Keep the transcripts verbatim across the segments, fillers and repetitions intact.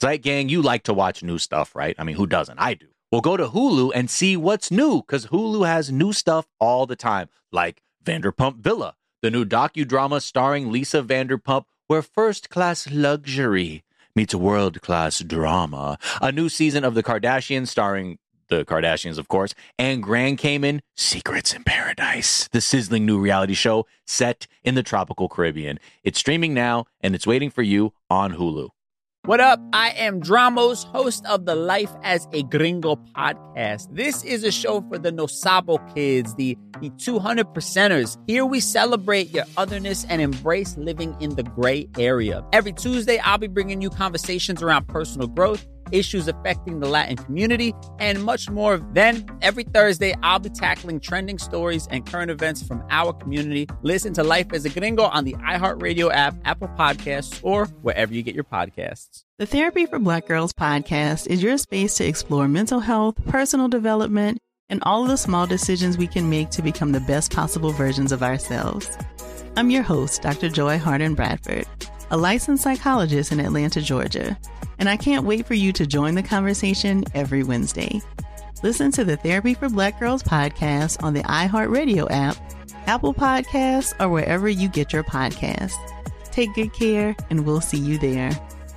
Zeit Gang, you like to watch new stuff, right? I mean, who doesn't? I do. Well, go to Hulu and see what's new, because Hulu has new stuff all the time, like Vanderpump Villa, the new docudrama starring Lisa Vanderpump, where first-class luxury meets world-class drama. A new season of The Kardashians starring the Kardashians, of course, and Grand Cayman, Secrets in Paradise, the sizzling new reality show set in the tropical Caribbean. It's streaming now, and it's waiting for you on Hulu. What up? I am Dramos, host of the Life as a Gringo podcast. This is a show for the No Sabo kids, the, the two hundred percenters. Here we celebrate your otherness and embrace living in the gray area. Every Tuesday, I'll be bringing you conversations around personal growth, issues affecting the Latin community, and much more. Then, every Thursday, I'll be tackling trending stories and current events from our community. Listen to Life as a Gringo on the iHeartRadio app, Apple Podcasts, or wherever you get your podcasts. The Therapy for Black Girls podcast is your space to explore mental health, personal development, and all of the small decisions we can make to become the best possible versions of ourselves. I'm your host, Doctor Joy Harden Bradford, a licensed psychologist in Atlanta, Georgia, and I can't wait for you to join the conversation every Wednesday. Listen to the Therapy for Black Girls podcast on the iHeartRadio app, Apple Podcasts, or wherever you get your podcasts. Take good care, and we'll see you there.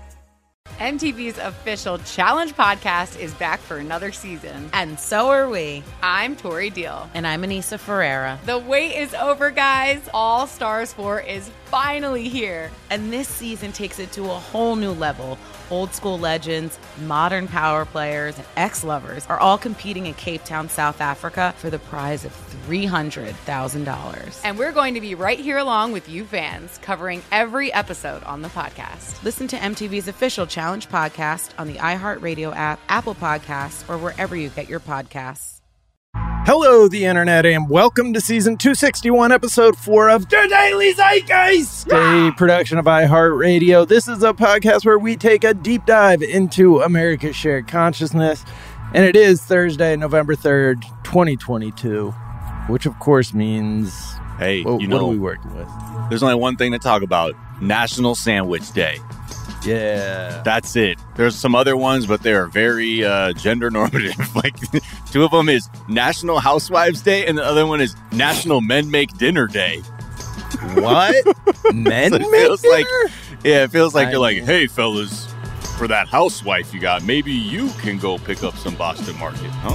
M T V's official Challenge podcast is back for another season. And so are we. I'm Tori Deal. And I'm Anissa Ferreira. The wait is over, guys. All Stars four is finally here. And this season takes it to a whole new level. Old school legends, modern power players, and ex-lovers are all competing in Cape Town, South Africa for the prize of three hundred thousand dollars. And we're going to be right here along with you fans, covering every episode on the podcast. Listen to M T V's official Challenge podcast on the iHeartRadio app, Apple Podcasts, or wherever you get your podcasts. Hello, the internet, and welcome to season two sixty-one, episode four of The Daily Zeitgeist, a production of iHeartRadio. This is a podcast where we take a deep dive into America's shared consciousness, and it is Thursday, November third, twenty twenty-two, which of course means, hey, what, you know, what are we working with? There's only one thing to talk about: National Sandwich Day. Yeah. That's it. There's some other ones, but they are very uh, gender normative. Like, two of them is National Housewives Day, and the other one is National Men Make Dinner Day. What? Men so make feels dinner? Like, yeah, it feels like I you're like, mean... hey, fellas, for that housewife you got, maybe you can go pick up some Boston Market, huh?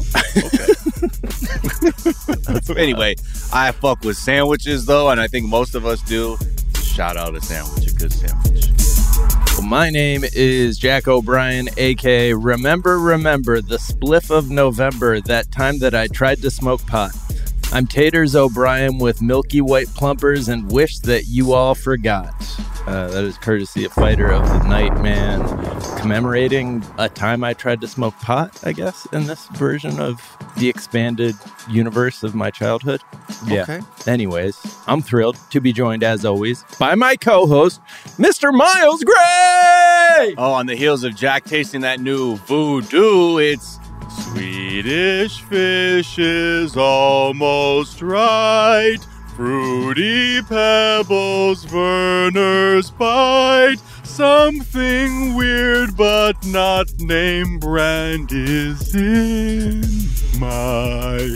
Okay. Anyway, I fuck with sandwiches, though, and I think most of us do. Shout out a sandwich, a good sandwich. Well, my name is Jack O'Brien, a k a. Remember, remember the spliff of November, that time that I tried to smoke pot. I'm Taters O'Brien with Milky White Plumpers and wish that you all forgot. Uh, that is courtesy of Fighter of the Night Man, commemorating a time I tried to smoke pot, I guess, in this version of the expanded universe of my childhood. Yeah. Okay. Anyways, I'm thrilled to be joined, as always, by my co-host, Mister Miles Gray! Oh, on the heels of Jack tasting that new Voodoo, it's Swedish fish is almost right. Fruity pebbles, Werner's bite. Something weird but not name brand is in my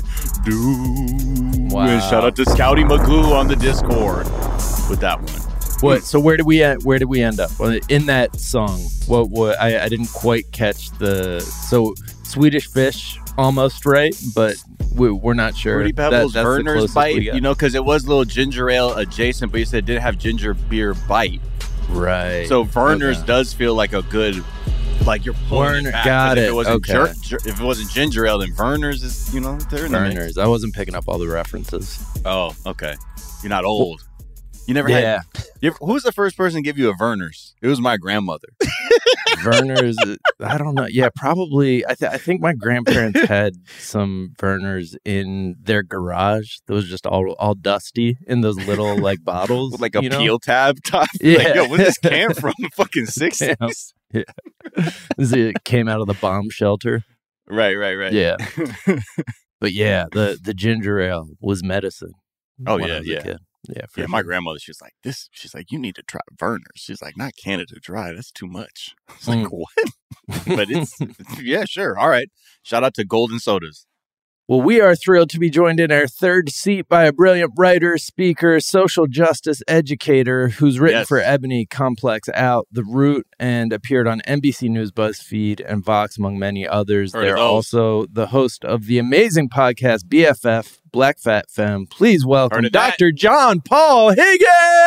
doom. Wow. And shout out to Scouty Magoo on the Discord with that one. What? So where did we end, where did we end up in that song? What? What? I, I didn't quite catch the so Swedish fish. Almost right, but we, we're not sure. Fruity Pebbles, that, Werner's Bite, you know, because it was a little ginger ale adjacent, but you said it didn't have ginger beer bite. Right. So Werner's okay. does feel like a good, like you're pulling Werner, it back. got it. it. If it, wasn't okay. jer- jer- if it wasn't ginger ale, then Werner's is, you know, they're in the Werner's. I wasn't picking up all the references. Oh, okay. You're not old. You never yeah. had. You ever, who was the first person to give you a Werner's? It was my grandmother. Werner's, I don't know. Yeah, probably. I, th- I think my grandparents had some Werner's in their garage. That was just all all dusty in those little like bottles, with like a you know? peel tab top. Yeah. Like, yo, where's this can from? The fucking sixties. Yeah. It came out of the bomb shelter. Right, right, right. Yeah. But yeah, the the ginger ale was medicine. Oh when I yeah, was a yeah. kid. Yeah, yeah. sure. My grandmother, she's like, this. She's like, you need to try Vernors. She's like, not Canada Dry. That's too much. It's like, Mm. what? But it's yeah, sure. All right. Shout out to Golden Sodas. Well, we are thrilled to be joined in our third seat by a brilliant writer, speaker, social justice educator who's written Yes. for Ebony, Complex Out, The Root, and appeared on N B C News, BuzzFeed, and Vox, among many others. Heard of They're those. also the host of the amazing podcast B F F, Black Fat Femme. Please welcome Heard of that. Doctor John Paul Higgins!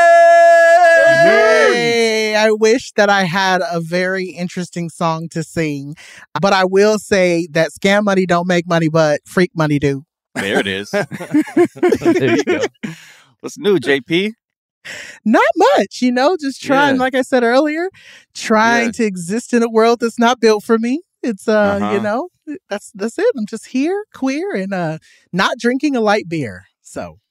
Hey, I wish that I had a very interesting song to sing, but I will say that scam money don't make money, but freak money do. There it is. There you go. What's new, J P? Not much, you know, just trying, Yeah. like I said earlier, trying Yeah. to exist in a world that's not built for me. It's, uh, Uh-huh. you know, that's that's it. I'm just here, queer, and uh, not drinking a light beer. So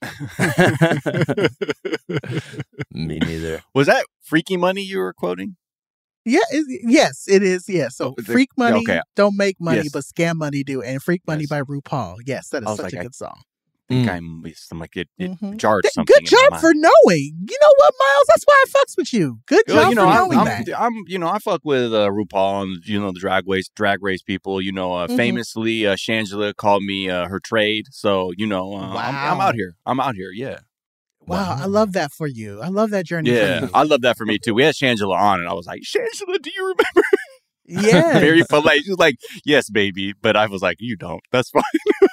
Me neither. Was that Freaky Money you were quoting? yeah, it, yes, it is. Yes, so Oh, the- freak money okay. don't make money, Yes. but scam money do, and freak money Yes. by RuPaul. Yes, that I is was such like, a I- good song. I think Mm. I'm, I'm like, it, it Mhm. jarred Th- something. Good in my job mind. for knowing. You know what, Miles? That's why I fucks with you. Good job Well, you know, for I'm, knowing I'm, that. I'm, you know, I fuck with uh, RuPaul and you know the drag race, drag race people. You know, uh, Mhm. famously, uh, Shangela called me uh, her trade. So you know, uh, I'm, I'm Wow. out here. I'm out here. Yeah, Wow, I love that for you. I love that journey yeah. for you. I love that for me too. We had Shangela on, and I was like, Shangela, do you remember? Yeah. Very polite. She was like, yes, baby, but I was like, you don't. That's fine.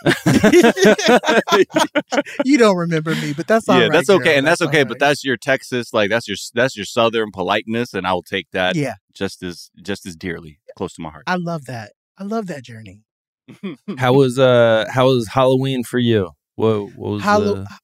You don't remember me, but that's all yeah, right. that's okay, girl. and that's, okay. all But right. that's your Texas, like that's your that's your Southern politeness, and I will take that yeah, just as just as dearly close to my heart. I love that. I love that journey. How was uh how was Halloween for you? What, what was Hallow- uh,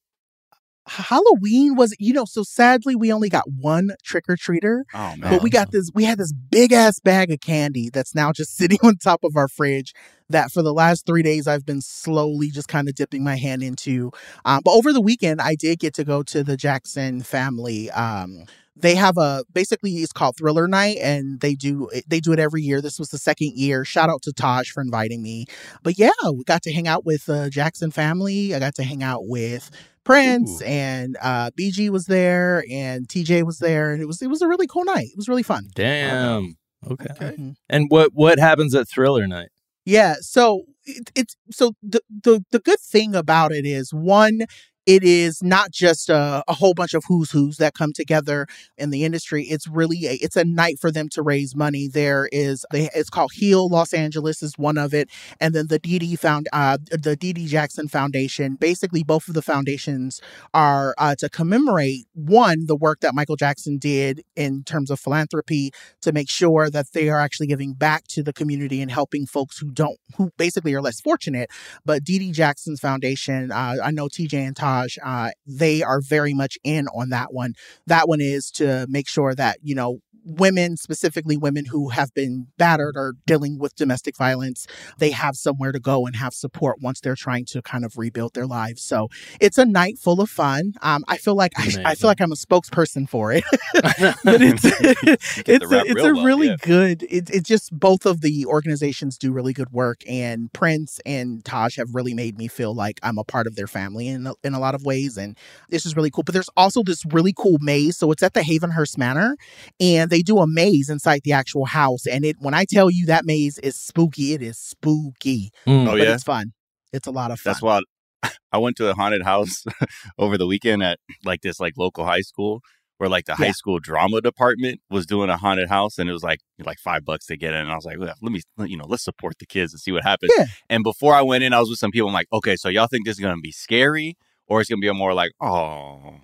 Halloween was, you know, so sadly we only got one trick or treater, Oh man, but we got this. We had this big ass bag of candy that's now just sitting on top of our fridge. That for the last three days I've been slowly just kind of dipping my hand into. Um, but over the weekend I did get to go to the Jackson family. Um, they have a basically it's called Thriller Night, and they do they do it every year. This was the second year. Shout out to Taj for inviting me. But yeah, we got to hang out with the Jackson family. I got to hang out with Prince Ooh. and uh, B G was there, and T J was there, and it was it was a really cool night. It was really fun. damn. Okay. Mhm. And what what happens at Thriller Night? Yeah, so it, it's so the, the the good thing about it is one, it is not just a, a whole bunch of who's who's that come together in the industry. It's really a, it's a night for them to raise money. There is they it's called Heal Los Angeles is one of it, and then the Dee Dee found uh the Dee Dee Jackson Foundation. Basically, both of the foundations are uh, to commemorate one the work that Michael Jackson did in terms of philanthropy to make sure that they are actually giving back to the community and helping folks who don't who basically are less fortunate. But Dee Dee Jackson's foundation, uh, I know T J and Todd. Uh, they are very much in on that one. That one is to make sure that, you know, women, specifically women who have been battered or dealing with domestic violence, they have somewhere to go and have support once they're trying to kind of rebuild their lives. So it's a night full of fun. Um, I feel like I, I Amazing. feel like I'm a spokesperson for it, but it's Get it's the a, rap it's real a love, really yeah. good. It, it's just both of the organizations do really good work, and Prince and Taj have really made me feel like I'm a part of their family in a, in a lot of ways, and this is really cool. But there's also this really cool maze. So it's at the Havenhurst Manor, and they do a maze inside the actual house. And it when I tell you that maze is spooky, it is spooky. Mm. Oh But yeah, it's fun. It's a lot of fun. that's why I went to a haunted house over the weekend at like this like local high school where like the Yeah. high school drama department was doing a haunted house, and it was like like five bucks to get in. And I was like, well, let me you know let's support the kids and see what happens. Yeah. And before I went in, I was with some people. I'm like, okay, so y'all think this is gonna be scary, or it's gonna be a more like, oh,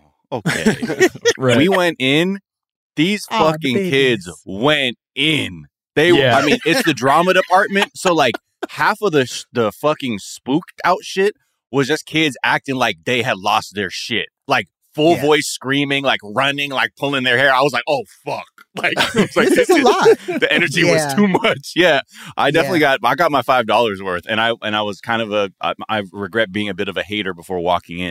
okay. Right. We went in. These Aw, the fucking babies. kids went in. They, Yeah. I mean, it's the drama department. So like half of the sh- the fucking spooked out shit was just kids acting like they had lost their shit, like full Yeah. voice screaming, like running, like pulling their hair. I was like, oh fuck, like, it was like This is a lot. The energy Yeah. was too much. Yeah, I definitely got I got my five dollars worth, and I and I was kind of a I, I regret being a bit of a hater before walking in.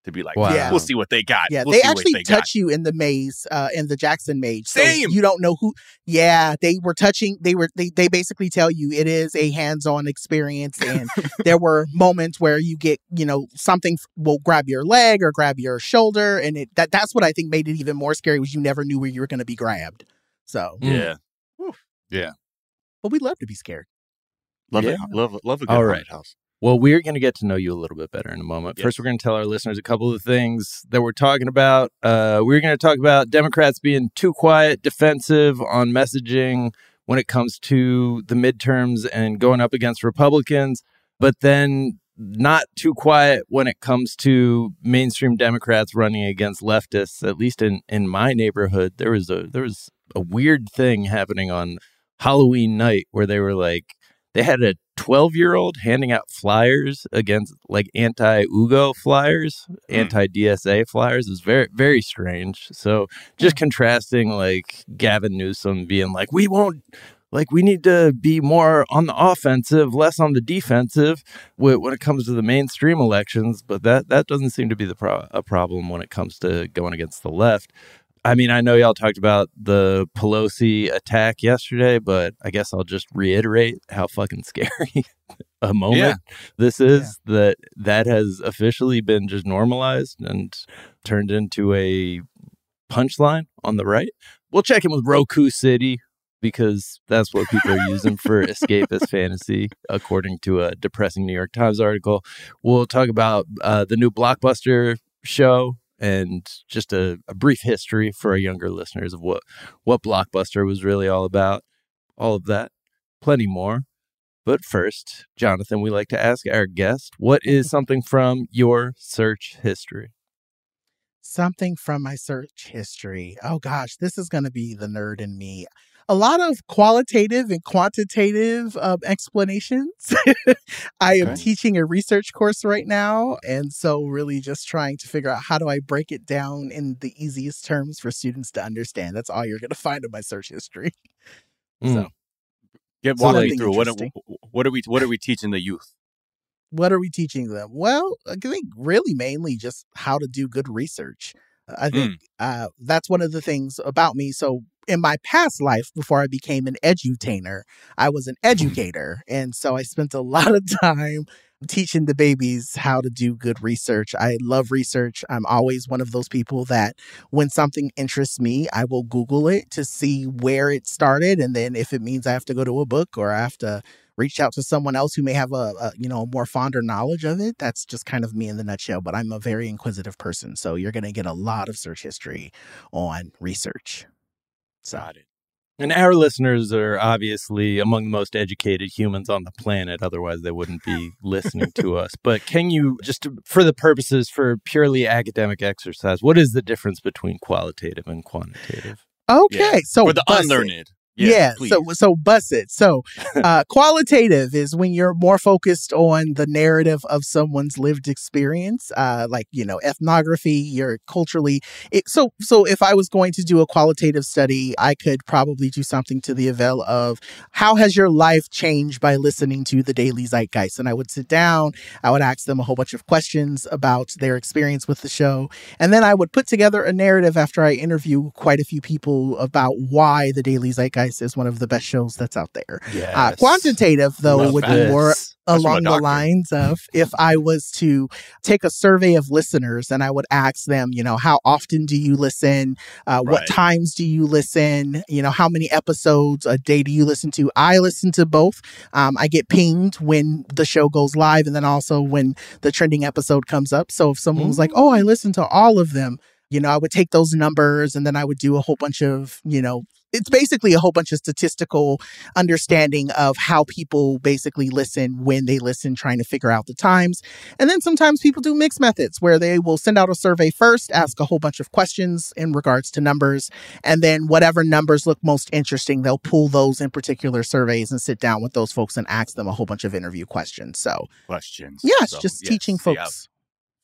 to be like, Wow. yeah, we'll see what they got. Yeah, we'll they see what actually they got. touch you in the maze, uh, in the Jackson maze. So Same. you don't know who. Yeah, they were touching. They were. They, they basically tell you it is a hands-on experience, and there were moments where you get, you know, something will grab your leg or grab your shoulder, and it that that's what I think made it even more scary was you never knew where you were going to be grabbed. So Yeah. Yeah. but we love to be scared. Love Yeah. it. Love, love a good All haunted right. house. Well, we're going to get to know you a little bit better in a moment. Yes. First, we're going to tell our listeners a couple of things that we're talking about. Uh, we're going to talk about Democrats being too quiet, defensive on messaging when it comes to the midterms and going up against Republicans, but then not too quiet when it comes to mainstream Democrats running against leftists. At least in, in my neighborhood, there was a there was a weird thing happening on Halloween night where they were like, they had a twelve-year-old handing out flyers against, like, anti-Ugo flyers, Mm. anti-D S A flyers. It was very, very strange. So just contrasting, like, Gavin Newsom being like, we won't, like, we need to be more on the offensive, less on the defensive when, when it comes to the mainstream elections. But that, that doesn't seem to be the pro- a problem when it comes to going against the left. I mean, I know y'all talked about the Pelosi attack yesterday, but I guess I'll just reiterate how fucking scary a moment Yeah. this is, that that has officially been just normalized and turned into a punchline on the right. We'll check in with Roku City because that's what people are using for escapist fantasy, according to a depressing New York Times article. We'll talk about uh, the new Blockbuster show and just a, a brief history for our younger listeners of what, what Blockbuster was really all about. All of that, plenty more. But first, Jonathan, we like to ask our guest, what is something from your search history? Something from my search history. Oh gosh, this is going to be the nerd in me. A lot of qualitative and quantitative um, explanations. I am Okay. teaching a research course right now. And so really just trying to figure out how do I break it down in the easiest terms for students to understand. That's all you're going to find in my search history. Mm. So Get So walk me nothing through. What, interesting. what are we What are we teaching the youth? what are we teaching them? Well, I think really mainly just how to do good research. I think uh, that's one of the things about me. So in my past life, before I became an edutainer, I was an educator. And so I spent a lot of time teaching the babies how to do good research. I love research. I'm always one of those people that when something interests me, I will Google it to see where it started. And then if it means I have to go to a book or I have to reach out to someone else who may have a, a you know, a more fonder knowledge of it, that's just kind of me in the nutshell. But I'm a very inquisitive person. So you're going to get a lot of search history on research. So. Got it. And our listeners are obviously among the most educated humans on the planet. Otherwise, they wouldn't be listening to us. But can you, just to, for the purposes, for purely academic exercise, what is the difference between qualitative and quantitative? Okay. Yeah. So For the bust it. unlearned. Yeah, please. so so bust it. So uh, qualitative is when you're more focused on the narrative of someone's lived experience, uh, like, you know, ethnography, you're culturally. It, so so if I was going to do a qualitative study, I could probably do something to the avail of how has your life changed by listening to the Daily Zeitgeist? And I would sit down, I would ask them a whole bunch of questions about their experience with the show. And then I would put together a narrative after I interview quite a few people about why the Daily Zeitgeist is one of the best shows that's out there. Yes. Uh, quantitative, though, Love would be this. more That's from a along the doctor. lines of if I was to take a survey of listeners and I would ask them, you know, how often do you listen? Uh, What Right. times do you listen? You know, how many episodes a day do you listen to? I listen to both. Um, I get pinged when the show goes live and then also when the trending episode comes up. So if someone was like, oh, I listen to all of them, you know, I would take those numbers and then I would do a whole bunch of, you know, it's basically a whole bunch of statistical understanding of how people basically listen when they listen, trying to figure out the times. And then sometimes people do mixed methods where they will send out a survey first, ask a whole bunch of questions in regards to numbers. And then whatever numbers look most interesting, they'll pull those in particular surveys and sit down with those folks and ask them a whole bunch of interview questions. So Questions. yeah, it's So, just yes, teaching see, folks.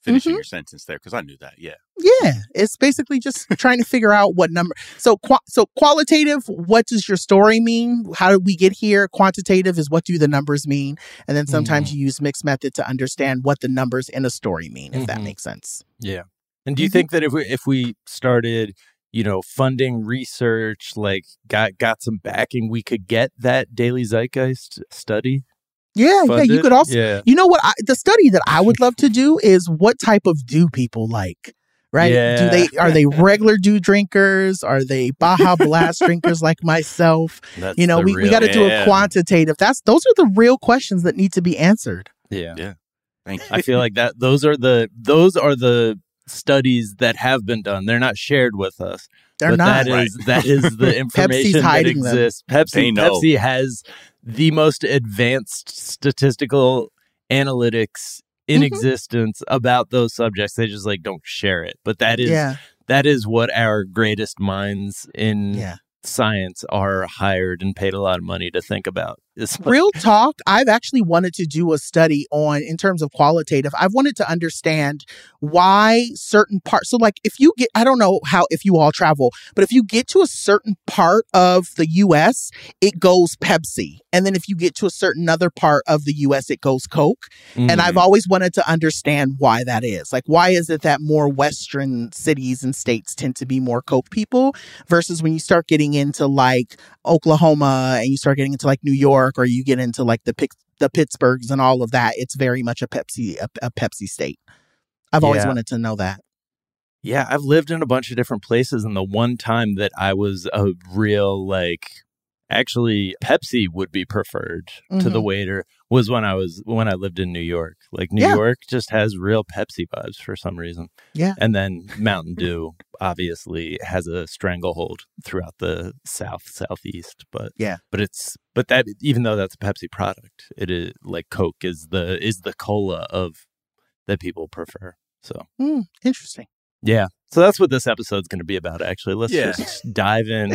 finishing Mhm. your sentence there because I knew that. Yeah. Yeah, it's basically just trying to figure out what number. So, qua- so qualitative, what does your story mean? How did we get here? Quantitative is what do the numbers mean? And then sometimes Mhm. you use mixed method to understand what the numbers in a story mean, if that Mhm. makes sense. Yeah. And do you Mhm. think that if we if we started, you know, funding research, like got got some backing, we could get that Daily Zeitgeist study Yeah, yeah. You funded? could also, Yeah. you know what? I, the study that I would love to do is what type of dew people like. Right? Yeah. Do they are they regular dew drinkers? Are they Baja Blast drinkers like myself? That's You know, the we, we real- got to do a Yeah. quantitative. That's those are the real questions that need to be answered. Yeah. Yeah. Thank you. I feel like that those are the those are the studies that have been done. They're not shared with us. They're but not. that is that is the information that hiding them. exists. Pepsi They know. Pepsi has the most advanced statistical analytics in Mhm. existence about those subjects. They just like don't share it. But that is Yeah, that is what our greatest minds in yeah. science are hired and paid a lot of money to think about. It's like- Real talk, I've actually wanted to do a study on, in terms of qualitative, I've wanted to understand why certain parts. So, like, if you get, I don't know how, if you all travel, but if you get to a certain part of the U S, it goes Pepsi. And then if you get to a certain other part of the U S, it goes Coke. And I've Mhm. always wanted to understand why that is. Like, why is it that more Western cities and states tend to be more Coke people versus when you start getting into like Oklahoma and you start getting into like New York, or you get into like the Pic- the Pittsburghs and all of that, it's very much a Pepsi a, a Pepsi state. I've always Yeah. wanted to know that. Yeah, I've lived in a bunch of different places, and the one time that I was a real like actually Pepsi would be preferred to the Mhm. waiter was when I was when I lived in New York. Like New Yeah. York just has real Pepsi vibes for some reason. Yeah. And then Mountain Dew obviously has a stranglehold throughout the South Southeast, but Yeah. but it's but that even though that's a Pepsi product, it is like Coke is the is the cola of that people prefer. So Mm, interesting. yeah. So that's what this episode's going to be about, actually. Let's Yeah. just dive in.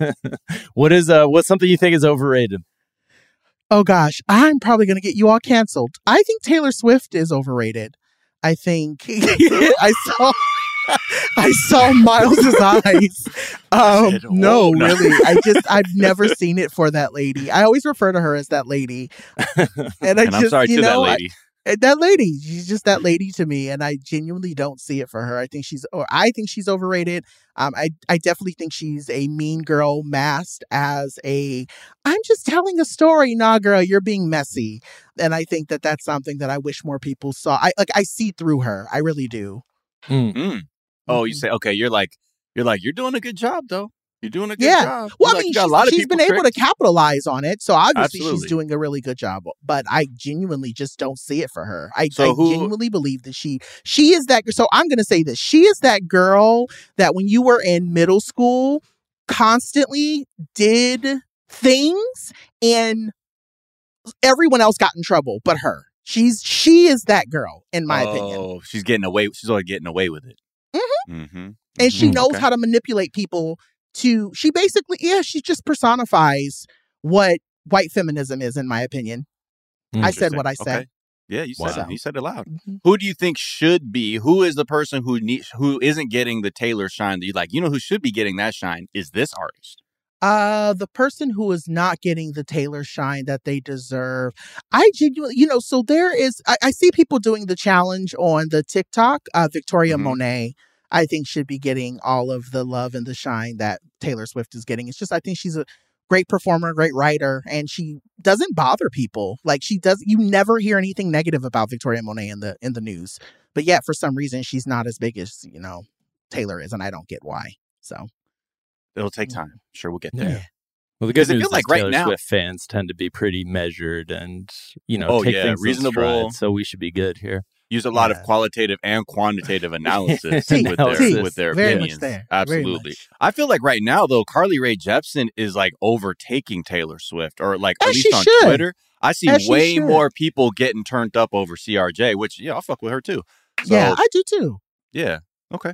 what is uh what's something you think is overrated? Oh gosh, I'm probably going to get you all canceled. I think Taylor Swift is overrated. I think I saw I saw Miles's eyes. Um, said, no, "Whoa, no." really. I just I've never seen it for that lady. I always refer to her as that lady. And I And just I'm sorry you to that know, I- lady. And that lady, she's just that lady to me, and I genuinely don't see it for her. I think she's, or I think she's overrated. Um, I, I definitely think she's a mean girl masked as a, I'm just telling a story. Nah, girl, you're being messy, and I think that that's something that I wish more people saw. I like, I see through her. I really do. Mm. Oh, you Mhm. say okay? You're like you're like you're doing a good job though. You're doing a good Yeah. job. Well, You're I like, mean, you got she's, a lot of she's people been able to tricked. capitalize on it, so obviously Absolutely. she's doing a really good job. But I genuinely just don't see it for her. I, So I who- genuinely believe that she she is that. So I'm going to say this: she is that girl that when you were in middle school, constantly did things, and everyone else got in trouble, but her. She's she is that girl, in my opinion. Oh, she's getting away. She's already getting away with it. Mhm. Mm-hmm. And she Mhm. knows Okay. how to manipulate people to, she basically, yeah, she just personifies what white feminism is, in my opinion. I said what I said. Okay. Yeah, you said Wow. it. You said it loud. Mhm. Who do you think should be? Who is the person who needs? Who isn't getting the Taylor shine that you like? You know who should be getting that shine is this artist. Uh, the person who is not getting the Taylor shine that they deserve. I genuinely, you know, so there is, I, I see people doing the challenge on the TikTok. Uh, Victoria Mhm. Monet, I think, should be getting all of the love and the shine that Taylor Swift is getting. It's just, I think she's a great performer, great writer, and she doesn't bother people. Like she does, you never hear anything negative about Victoria Monet in the in the news. But yet, for some reason, she's not as big as, you know, Taylor is, and I don't get why. So It'll take Mhm. time. Sure, we'll get Yeah. there. Well, the Because good I news feel is like right Taylor now- Swift fans tend to be pretty measured and, you know, Oh, take yeah, things in reasonable. stride, so we should be good here. Use a lot Yeah. of qualitative and quantitative analysis T, with their T, with their very opinions. much there. Very Absolutely. much. I feel like right now though, Carly Rae Jepsen is like overtaking Taylor Swift, or like at As least she on should. Twitter, I see As she way should. more people getting turned up over C R J, which yeah, I'll fuck with her too. So, yeah, I do too. yeah. Okay.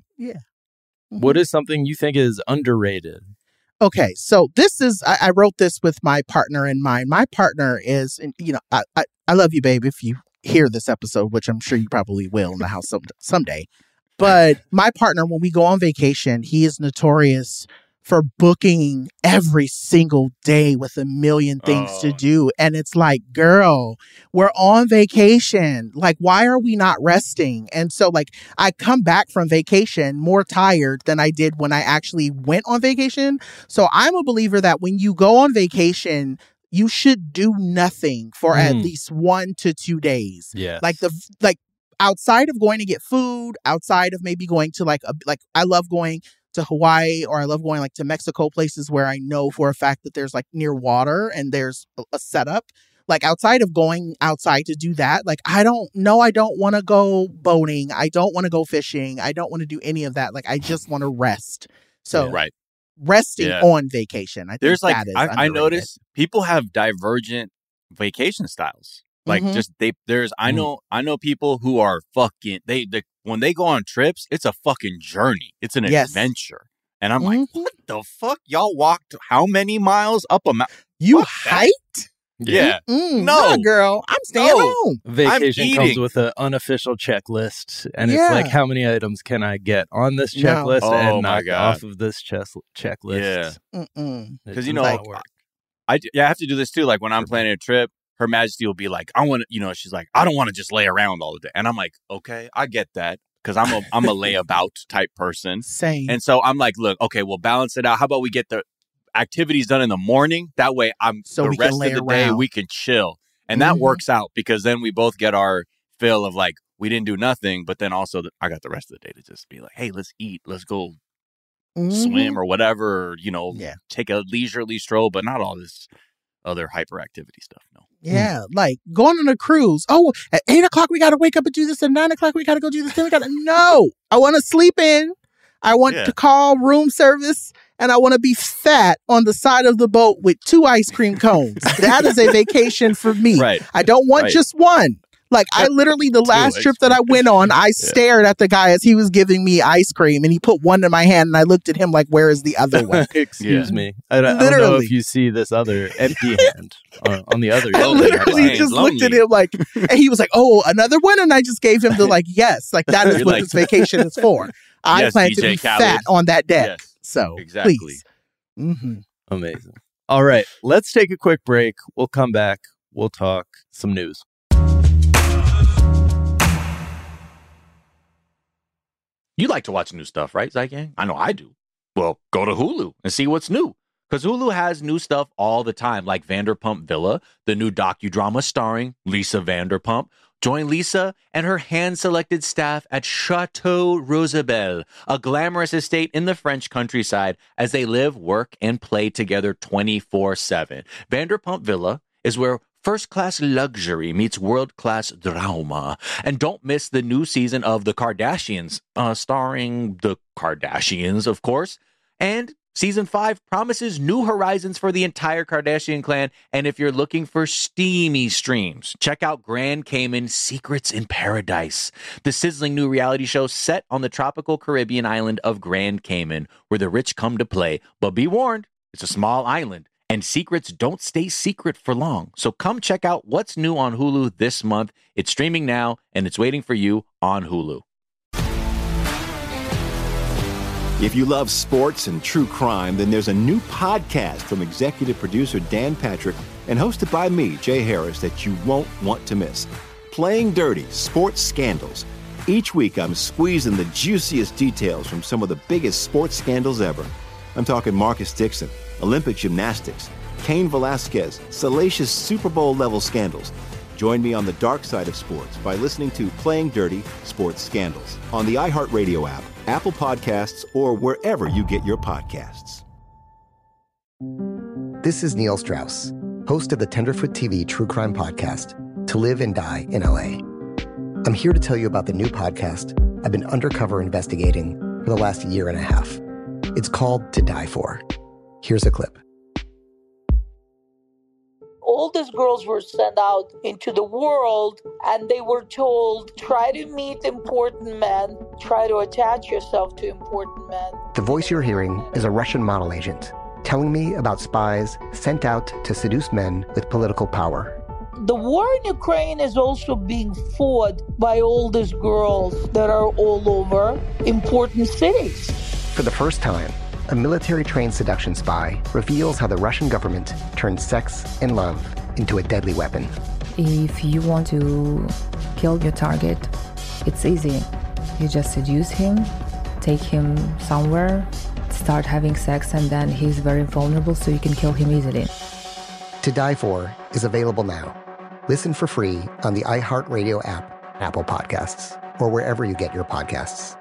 What is something you think is underrated? Okay, so this is, I, I wrote this with my partner in mind. My partner is, and, you know, I, I, I love you, babe, if you hear this episode, which I'm sure you probably will in the house some, someday. But my partner, when we go on vacation, he is notorious for booking every single day with a million things Oh. to do. And it's like, girl, we're on vacation. Like, why are we not resting? And so, like, I come back from vacation more tired than I did when I actually went on vacation. So I'm a believer that when you go on vacation, you should do nothing for at Mm. least one to two days. Yes. Like the like outside of going to get food, outside of maybe going to like a like I love going to Hawaii, or I love going like to Mexico, places where I know for a fact that there's like near water and there's a, a setup. Like outside of going outside to do that, like I don't know, I don't want to go boating. I don't want to go fishing. I don't want to do any of that. Like I just want to rest. So Right. resting Yeah. on vacation. I think There's like that is I, I underrated. notice people have divergent vacation styles. Like Mhm. just they there's I Mm. know I know people who are fucking they, they when they go on trips, it's a fucking journey. It's an Yes. adventure. And I'm like, Mhm. what the fuck? Y'all walked how many miles up a mountain? You Fuck that. hiked? Yeah. Mm, No. nah, girl. I'm staying No. home. Vacation I'm comes eating. with an unofficial checklist, and Yeah. it's like, how many items can I get on this No. checklist Oh, and my knock God. off of this chess checklist? Yeah. Mm-mm. Because It you know, does like- not work. I d- yeah, I have to do this too. Like when I'm planning a trip, Her Majesty will be like, I want to, you know, she's like, I don't want to just lay around all the day. And I'm like, okay, I get that. Because I'm a I'm a layabout type person. Same. And so I'm like, look, okay, we'll balance it out. How about we get the activities done in the morning? That way I'm So the we can rest lay of the day around. we can chill. And that Mhm. works out because then we both get our fill of like, we didn't do nothing, but then also the, I got the rest of the day to just be like, hey, let's eat, let's go Mhm. swim or whatever, or, you know, Yeah. take a leisurely stroll, but not all this other hyperactivity stuff. No. Yeah, like going on a cruise. Oh, at eight o'clock we got to wake up and do this. At nine o'clock we got to go do this. Then we got to. No, I want to sleep in. I want Yeah. to call room service, and I want to be fat on the side of the boat with two ice cream cones. That is a vacation for me. Right. I don't want Right. just one. Like I literally, the last ice trip that I went on, I stared at the guy as he was giving me ice cream, and he put one in my hand, and I looked at him like, "Where is the other one?" Excuse Yeah. me. I, don't- I don't know Literally. if you see this other empty hand on, on the other. I Lonely. literally Lonely. just looked at Lonely. him like, and he was like, "Oh, another one," and I just gave him the like, "Yes, like that is You're what like- this vacation is for." I Yes, plan D to J be Khaled. fat on that deck. Yes. So Exactly. please. Mm-hmm. Amazing. All right, let's take a quick break. We'll come back. We'll talk some news. You like to watch new stuff, right, Zygang? I know I do. Well, go to Hulu and see what's new. Because Hulu has new stuff all the time, like Vanderpump Villa, the new docudrama starring Lisa Vanderpump. Join Lisa and her hand-selected staff at Chateau Rosabelle, a glamorous estate in the French countryside, as they live, work, and play together twenty-four seven. Vanderpump Villa is where first-class luxury meets world-class drama. And don't miss the new season of The Kardashians, uh, starring the Kardashians, of course. And season five promises new horizons for the entire Kardashian clan. And if you're looking for steamy streams, check out Grand Cayman Secrets in Paradise, the sizzling new reality show set on the tropical Caribbean island of Grand Cayman, where the rich come to play. But be warned, it's a small island, and secrets don't stay secret for long. So come check out what's new on Hulu this month. It's streaming now, and it's waiting for you on Hulu. If you love sports and true crime, then there's a new podcast from executive producer Dan Patrick and hosted by me, Jay Harris, that you won't want to miss. Playing Dirty: Sports Scandals. Each week, I'm squeezing the juiciest details from some of the biggest sports scandals ever. I'm talking Marcus Dixon, Olympic gymnastics, Cain Velasquez, salacious Super Bowl-level scandals. Join me on the dark side of sports by listening to Playing Dirty: Sports Scandals on the iHeartRadio app, Apple Podcasts, or wherever you get your podcasts. This is Neil Strauss, host of the Tenderfoot T V True Crime Podcast, To Live and Die in L A. I'm here to tell you about the new podcast I've been undercover investigating for the last year and a half. It's called To Die For. Here's a clip. All these girls were sent out into the world and they were told, try to meet important men, try to attach yourself to important men. The voice you're hearing is a Russian model agent telling me about spies sent out to seduce men with political power. The war in Ukraine is also being fought by all these girls that are all over important cities. For the first time, a military-trained seduction spy reveals how the Russian government turned sex and love into a deadly weapon. If you want to kill your target, it's easy. You just seduce him, take him somewhere, start having sex, and then he's very vulnerable, so you can kill him easily. To Die For is available now. Listen for free on the iHeartRadio app, Apple Podcasts, or wherever you get your podcasts.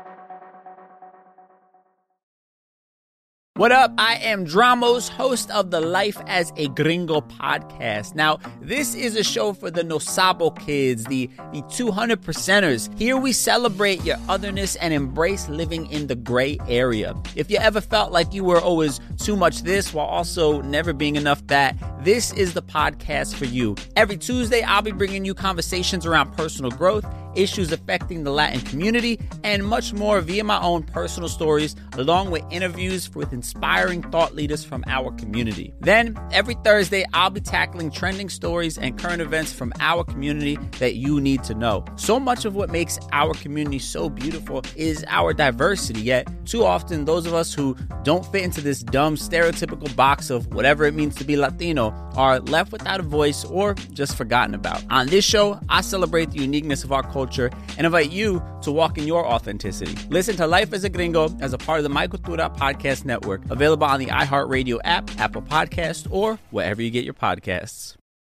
What up? I am Dramos, host of the Life as a Gringo podcast. Now, this is a show for the No Sabo kids, the, the two hundred percenters. Here we celebrate your otherness and embrace living in the gray area. If you ever felt like you were always too much this while also never being enough that, this is the podcast for you. Every Tuesday, I'll be bringing you conversations around personal growth, issues affecting the Latin community, and much more via my own personal stories, along with interviews with inspiring thought leaders from our community. Then, every Thursday, I'll be tackling trending stories and current events from our community that you need to know. So much of what makes our community so beautiful is our diversity, yet too often those of us who don't fit into this dumb stereotypical box of whatever it means to be Latino are left without a voice or just forgotten about. On this show, I celebrate the uniqueness of our culture and invite you to walk in your authenticity. Listen to Life as a Gringo as a part of the My Cultura Podcast Network, available on the iHeartRadio app, Apple Podcast, or wherever you get your podcasts.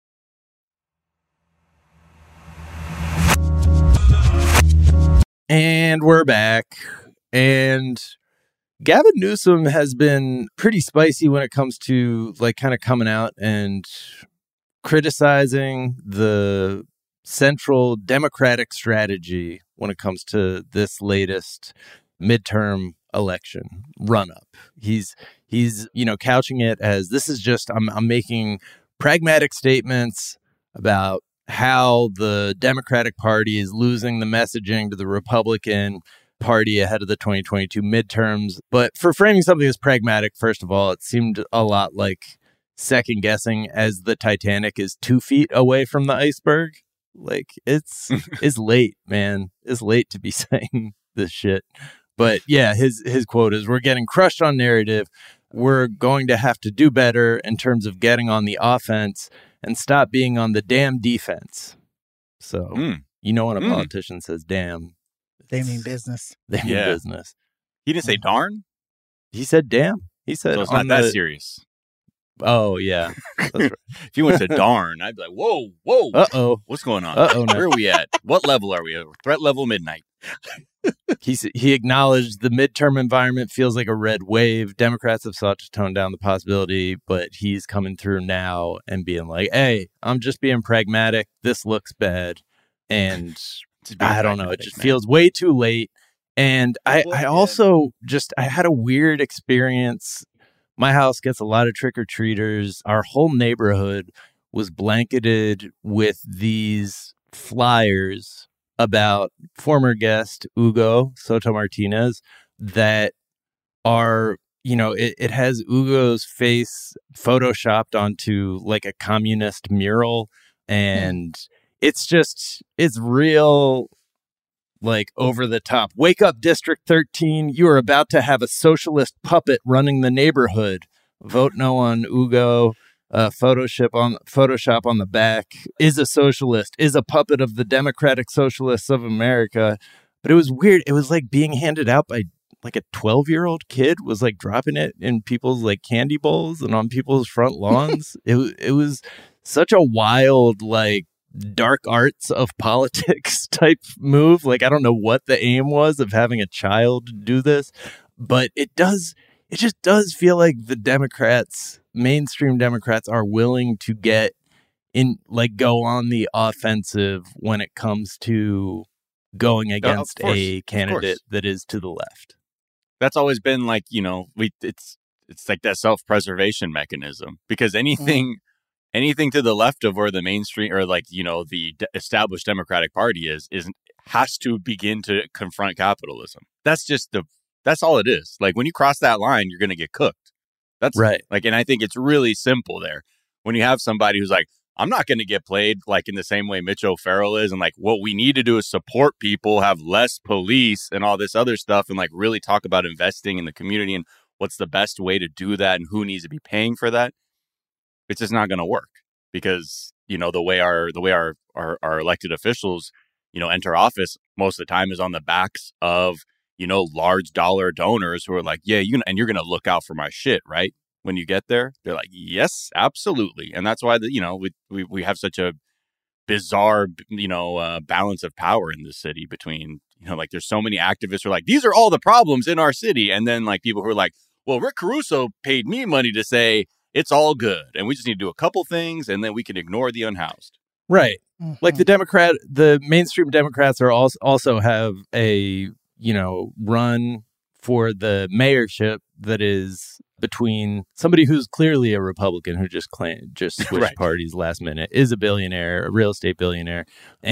And we're back. And Gavin Newsom has been pretty spicy when it comes to like kind of coming out and criticizing the central Democratic strategy when it comes to this latest midterm election run up. He's he's, you know, couching it as this is just I'm I'm making pragmatic statements about how the Democratic Party is losing the messaging to the Republican Party ahead of the twenty twenty-two midterms. But for framing something as pragmatic, first of all, it seemed a lot like second guessing as the Titanic is two feet away from the iceberg. Like it's it's late, man. It's late to be saying this shit. But yeah, his his quote is, "We're getting crushed on narrative. We're going to have to do better in terms of getting on the offense and stop being on the damn defense." So mm. you know when a mm. politician says "damn," they mean business. They mean yeah. business. He didn't say darn. He said "damn." He said so it's not that the... serious. Oh yeah. That's right. If you went to darn, I'd be like, "Whoa, whoa, uh oh, what's going on? Uh oh, where are we at? What level are we at? Threat level midnight." he he acknowledged the midterm environment feels like a red wave. Democrats have sought to tone down the possibility, but he's coming through now and being like, "Hey, I'm just being pragmatic. This looks bad," and I don't know. It just man. feels way too late. And I well, I also yeah. just I had a weird experience. My house gets a lot of trick-or-treaters. Our whole neighborhood was blanketed with these flyers about former guest Hugo Soto Martinez that are, you know, it, it has Hugo's face photoshopped onto like a communist mural. And mm. it's just, it's real, like over the top. Wake up, District thirteen. You are about to have a socialist puppet running the neighborhood. Vote no on Hugo. Uh, Photoshop on Photoshop on the back. Is a socialist. Is a puppet of the Democratic Socialists of America. But it was weird. It was like being handed out by like a twelve-year-old kid was like dropping it in people's like candy bowls and on people's front lawns. it it was such a wild like. dark arts of politics type move. Like, I don't know what the aim was of having a child do this, but it does, it just does feel like the Democrats, mainstream Democrats, are willing to get in, like, go on the offensive when it comes to going against oh, course, a candidate that is to the left. That's always been like, you know, we, it's, it's like that self-preservation mechanism because anything, mm. Anything to the left of where the mainstream or like, you know, the de- established Democratic Party is, is has to begin to confront capitalism. That's just the that's all it is. Like when you cross that line, you're going to get cooked. That's right. Like, and I think it's really simple there. When you have somebody who's like, I'm not going to get played like in the same way Mitch O'Farrell is. And like, what we need to do is support people, have less police and all this other stuff, and like really talk about investing in the community and what's the best way to do that and who needs to be paying for that. It's just not going to work because, you know, the way our the way our, our, our elected officials, you know, enter office most of the time is on the backs of, you know, large dollar donors who are like, yeah, you and you're going to look out for my shit, right? When you get there, they're like, yes, absolutely. And that's why, the, you know, we, we, we have such a bizarre, you know, uh, balance of power in this city between, you know, like there's so many activists who are like, these are all the problems in our city. And then like people who are like, well, Rick Caruso paid me money to say it's all good. And we just need to do a couple things and then we can ignore the unhoused. Right. Mm-hmm. Like the Democrat, the mainstream Democrats are also, also have a, you know, run for the mayorship that is between somebody who's clearly a Republican who just claim, just switched right. parties last minute, is a billionaire, a real estate billionaire,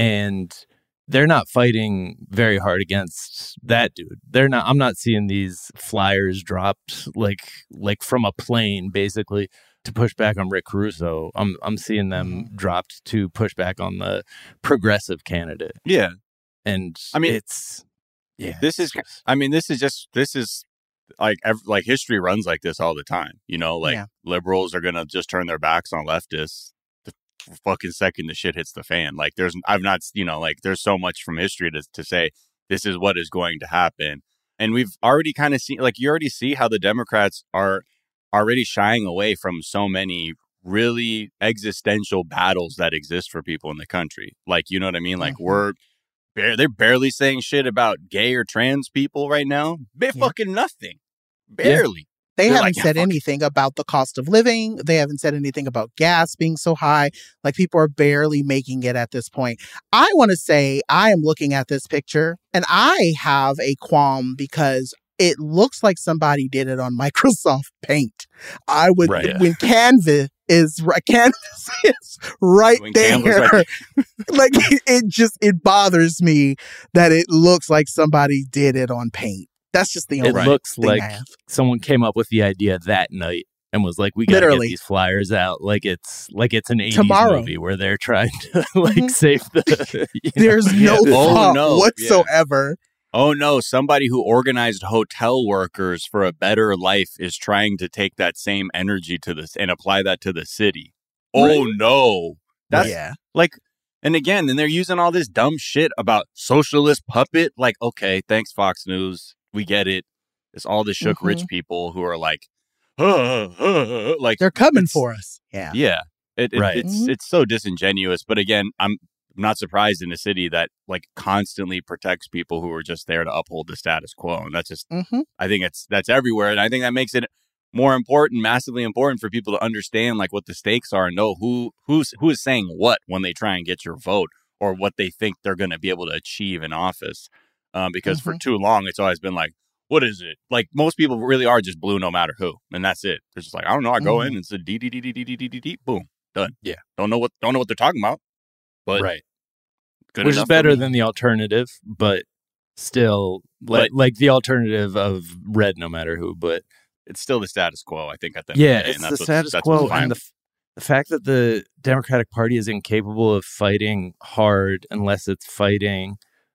and they're not fighting very hard against that dude. They're not. I'm not seeing these flyers dropped like like from a plane, basically, to push back on Rick Caruso. I'm I'm seeing them dropped to push back on the progressive candidate. Yeah, and I mean, it's yeah. This is. I mean, this is just. This is. Like ev- like history runs like this all the time, you know, like yeah. liberals are going to just turn their backs on leftists the fucking second the shit hits the fan. Like there's, I've not, you know, like there's so much from history to, to say this is what is going to happen. And we've already kind of seen, like you already see how the Democrats are already shying away from so many really existential battles that exist for people in the country. Like, you know what I mean? Like mm-hmm. we're, they're barely saying shit about gay or trans people right now. They're yeah. fucking nothing. Barely. Yeah. They They're haven't like, said yeah, anything about the cost of living. They haven't said anything about gas being so high. Like people are barely making it at this point. I want to say I am looking at this picture and I have a qualm because it looks like somebody did it on Microsoft Paint. I would, right, yeah. when Canva is right, Canvas is right when there. Right. Like it, it just, it bothers me that it looks like somebody did it on Paint. That's just the only It right. looks thing like I have. Someone came up with the idea that night and was like, we got to get these flyers out. Like it's like it's an eighties Tomorrow. movie where they're trying to like mm-hmm. save the... You know, There's no yeah. thought oh, no. whatsoever. Yeah. Oh, no. Somebody who organized hotel workers for a better life is trying to take that same energy to this and apply that to the city. Right. Oh, no. That's yeah. like... And again, then they're using all this dumb shit about socialist puppet. Like, okay, thanks, Fox News. We get it. It's all the shook mm-hmm. rich people who are like, uh, uh, like they're coming for us. Yeah, yeah. It, it, right. It's mm-hmm. it's so disingenuous. But again, I'm not surprised in a city that like constantly protects people who are just there to uphold the status quo. And that's just, mm-hmm. I think it's that's everywhere, and I think that makes it more important, massively important for people to understand like what the stakes are and know who who's who is saying what when they try and get your vote or what they think they're going to be able to achieve in office. Um, because mm-hmm. for too long, it's always been like, what is it? Like most people really are just blue no matter who. And that's it. They're just like, I don't know. I go mm-hmm. in and it's a D, D, D, D, D, D, D, D, D, boom, done. Yeah. Don't know what, don't know what they're talking about. But right. Good Which is better than the alternative, but still like, but, like the alternative of red no matter who, but it's still the status quo, I think, at the yeah, end of the day. it's And that's the what, status that's quo. what's And the, the fact that the Democratic Party is incapable of fighting hard unless it's fighting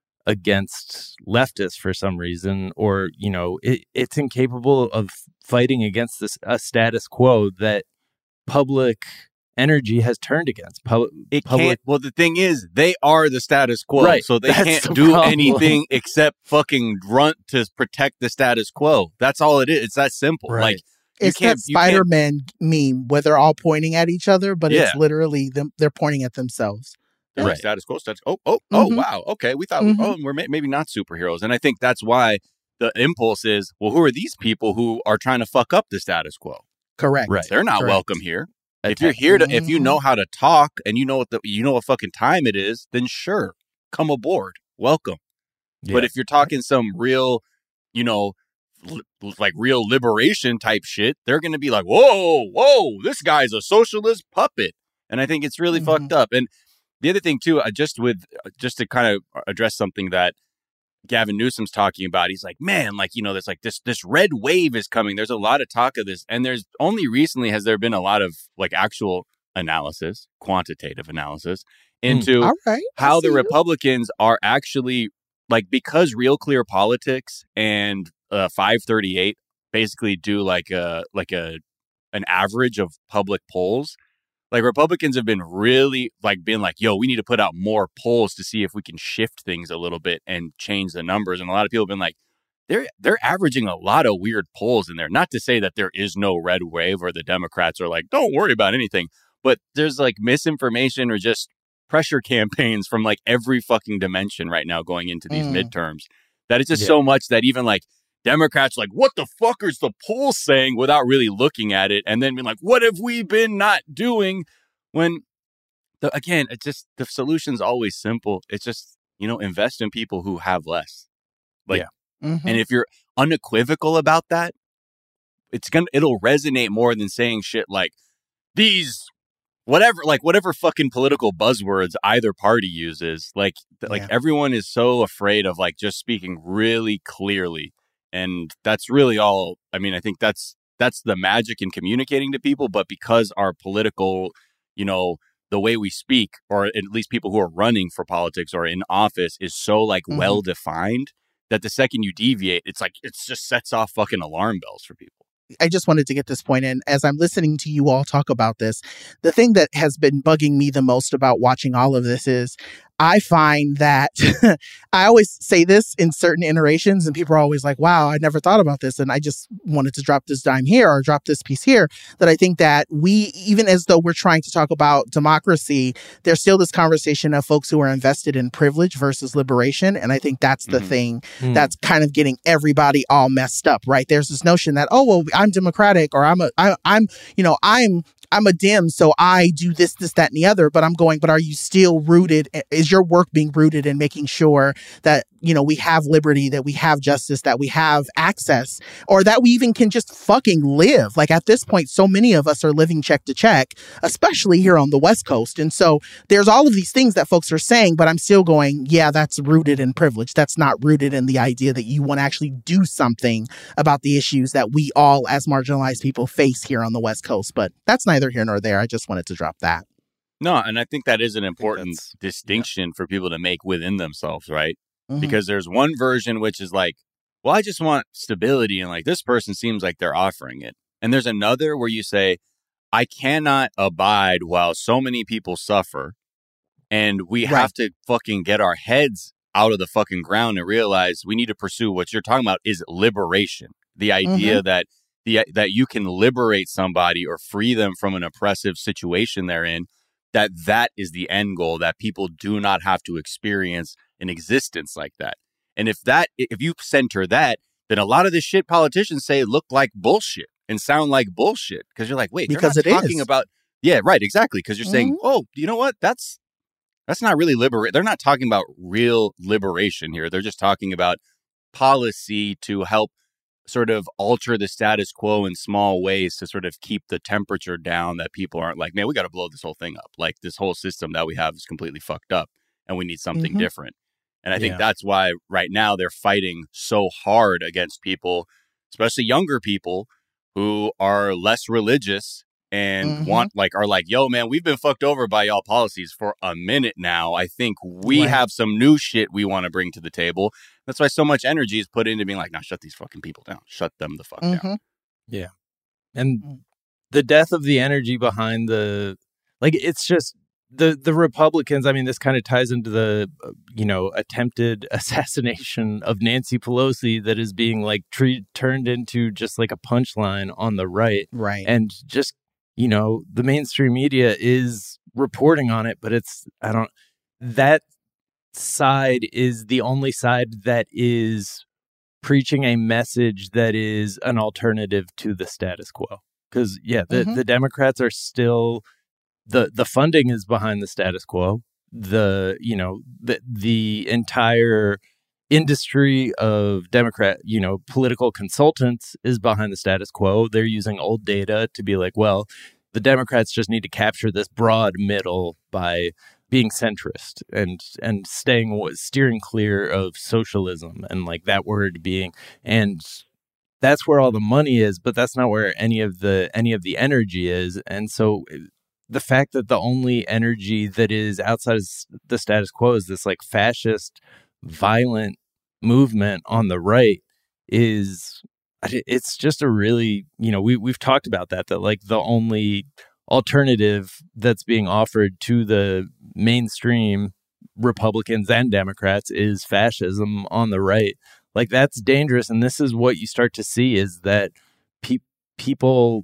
against leftists for some reason, or, you know, it, it's incapable of fighting against this a status quo that public energy has turned against. Pub- it public- can't. Well, the thing is, they are the status quo, right. so they That's can't the do problem. anything except fucking grunt to protect the status quo. That's all it is. It's that simple. Right. Like it's that Spider-Man meme where they're all pointing at each other, but yeah. it's literally them. They're pointing at themselves. Right. Like status quo, status Oh, oh, oh, mm-hmm. wow. Okay. We thought, mm-hmm. oh, we're may- maybe not superheroes. And I think that's why the impulse is, well, who are these people who are trying to fuck up the status quo? Correct. Right. They're not Correct. welcome here. If you're here to, mm-hmm. if you know how to talk and you know what the, you know what fucking time it is, then sure, come aboard. Welcome. Yeah. But if you're talking some real, you know, li- like real liberation type shit, they're going to be like, whoa, whoa, this guy's a socialist puppet. And I think it's really mm-hmm. fucked up. And the other thing, too, uh, just with just to kind of address something that Gavin Newsom's talking about, he's like, man, like, you know, there's like this this red wave is coming. There's a lot of talk of this. And there's only recently has there been a lot of like actual analysis, quantitative analysis, into Mm, all right, I how see the you. Republicans are actually, like, because Real Clear Politics and uh, five thirty-eight basically do like a like a an average of public polls. Like, Republicans have been really like being like, yo, we need to put out more polls to see if we can shift things a little bit and change the numbers. And a lot of people have been like, they're they're averaging a lot of weird polls in there. Not to say that there is no red wave or the Democrats are like, don't worry about anything. But there's like misinformation or just pressure campaigns from like every fucking dimension right now going into these Mm. midterms. That it's just Yeah. so much that even like Democrats like, what the fuck is the poll saying, without really looking at it, and then being like, what have we been not doing? When, the, again, it's just, the solution's always simple. It's just, you know, invest in people who have less. Like, Yeah. Mhm. and if you're unequivocal about that, it's gonna, it'll resonate more than saying shit like these, whatever, like whatever fucking political buzzwords either party uses. Like, th- like Yeah. everyone is so afraid of like just speaking really clearly. And that's really all. I mean, I think that's that's the magic in communicating to people. But because our political, you know, the way we speak, or at least people who are running for politics or in office, is so like Mhm. well defined that the second you deviate, it's like it just sets off fucking alarm bells for people. I just wanted to get this point in. As I'm listening to you all talk about this, the thing that has been bugging me the most about watching all of this is I find that I always say this in certain iterations and people are always like, wow, I never thought about this. And I just wanted to drop this dime here or drop this piece here. That I think that we, even as though we're trying to talk about democracy, there's still this conversation of folks who are invested in privilege versus liberation. And I think that's the Mhm. thing Mm. that's kind of getting everybody all messed up, right? There's this notion that, oh, well, I'm Democratic or I'm a, I, I'm, you know, I'm, I'm a Dem, so I do this, this, that, and the other. But I'm going, but are you still rooted? Is your work being rooted in making sure that, you know, we have liberty, that we have justice, that we have access, or that we even can just fucking live? Like at this point, so many of us are living check to check, especially here on the West Coast. And so there's all of these things that folks are saying, but I'm still going, yeah, that's rooted in privilege. That's not rooted in the idea that you want to actually do something about the issues that we all as marginalized people face here on the West Coast. But that's neither here nor there. I just wanted to drop that. No, and I think that is an important that's- distinction for people to make within themselves, right? Mhm. Because there's one version which is like, well, I just want stability, and like this person seems like they're offering it. And there's another where you say, I cannot abide while so many people suffer, and we Right. have to fucking get our heads out of the fucking ground and realize we need to pursue what you're talking about is liberation. The idea that the that you can liberate somebody or free them from an oppressive situation they're in, that that is the end goal, that people do not have to experience an existence like that. And if that, if you center that, then a lot of the shit politicians say look like bullshit and sound like bullshit, because you're like, wait, Because they're it not talking is. about, yeah, right, exactly, because you're saying, Mhm. oh, you know what, that's that's not really liberate. They're not talking about real liberation here. They're just talking about policy to help sort of alter the status quo in small ways to sort of keep the temperature down, that people aren't like, man, we got to blow this whole thing up. Like, this whole system that we have is completely fucked up and we need something Mhm. different. And I think Yeah. that's why right now they're fighting so hard against people, especially younger people who are less religious and Mhm. want like are like, yo, man, we've been fucked over by y'all policies for a minute now. I think we Right. have some new shit we want to bring to the table. That's why so much energy is put into being like, nah, shut these fucking people down. Shut them the fuck down. Mhm. And Mm. the death of the energy behind the, like, it's just the the Republicans. I mean, this kind of ties into the, uh, you know, attempted assassination of Nancy Pelosi that is being like tre- turned into just like a punchline on the right. Right. And just, you know, the mainstream media is reporting on it, but it's, I don't, that side is the only side that is preaching a message that is an alternative to the status quo. Because, yeah, the, Mhm. the Democrats are still, the, the funding is behind the status quo. The, you know, the, the entire industry of Democrat, you know, political consultants is behind the status quo. They're using old data to be like, well, the Democrats just need to capture this broad middle by being centrist and and staying steering clear of socialism and like that word being, and that's where all the money is, but that's not where any of the any of the energy is. And so the fact that the only energy that is outside of the status quo is this like fascist, violent movement on the right is, it's just a really, you know, we, we've talked about that, that like the only alternative that's being offered to the mainstream Republicans and Democrats is fascism on the right. Like, that's dangerous. And this is what you start to see is that pe- people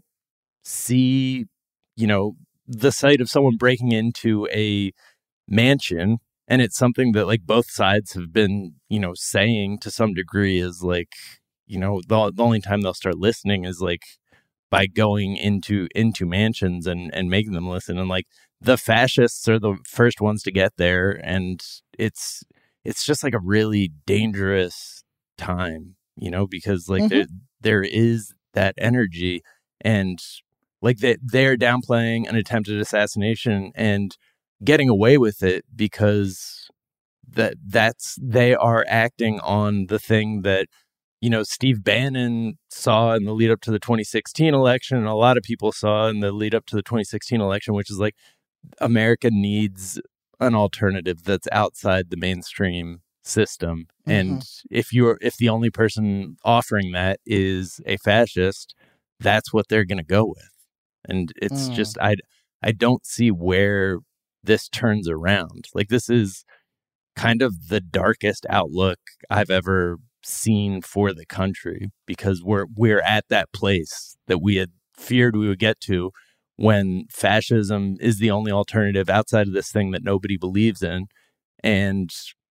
see, you know, the sight of someone breaking into a mansion. And it's something that like both sides have been, you know, saying to some degree is like, you know, the, the only time they'll start listening is like by going into into mansions and, and making them listen. And like the fascists are the first ones to get there. And it's it's just like a really dangerous time, you know, because like mm-hmm. there there is that energy, and like they, they're downplaying an attempted assassination and getting away with it because that that's they are acting on the thing that, you know, Steve Bannon saw in the lead up to the twenty sixteen election, and a lot of people saw in the lead up to the twenty sixteen election, which is like America needs an alternative that's outside the mainstream system. Mm-hmm. And if you're if the only person offering that is a fascist, that's what they're going to go with. And it's mm. just I I don't see where this turns around. Like, this is kind of the darkest outlook I've ever seen for the country, because we're we're at that place that we had feared we would get to when fascism is the only alternative outside of this thing that nobody believes in. And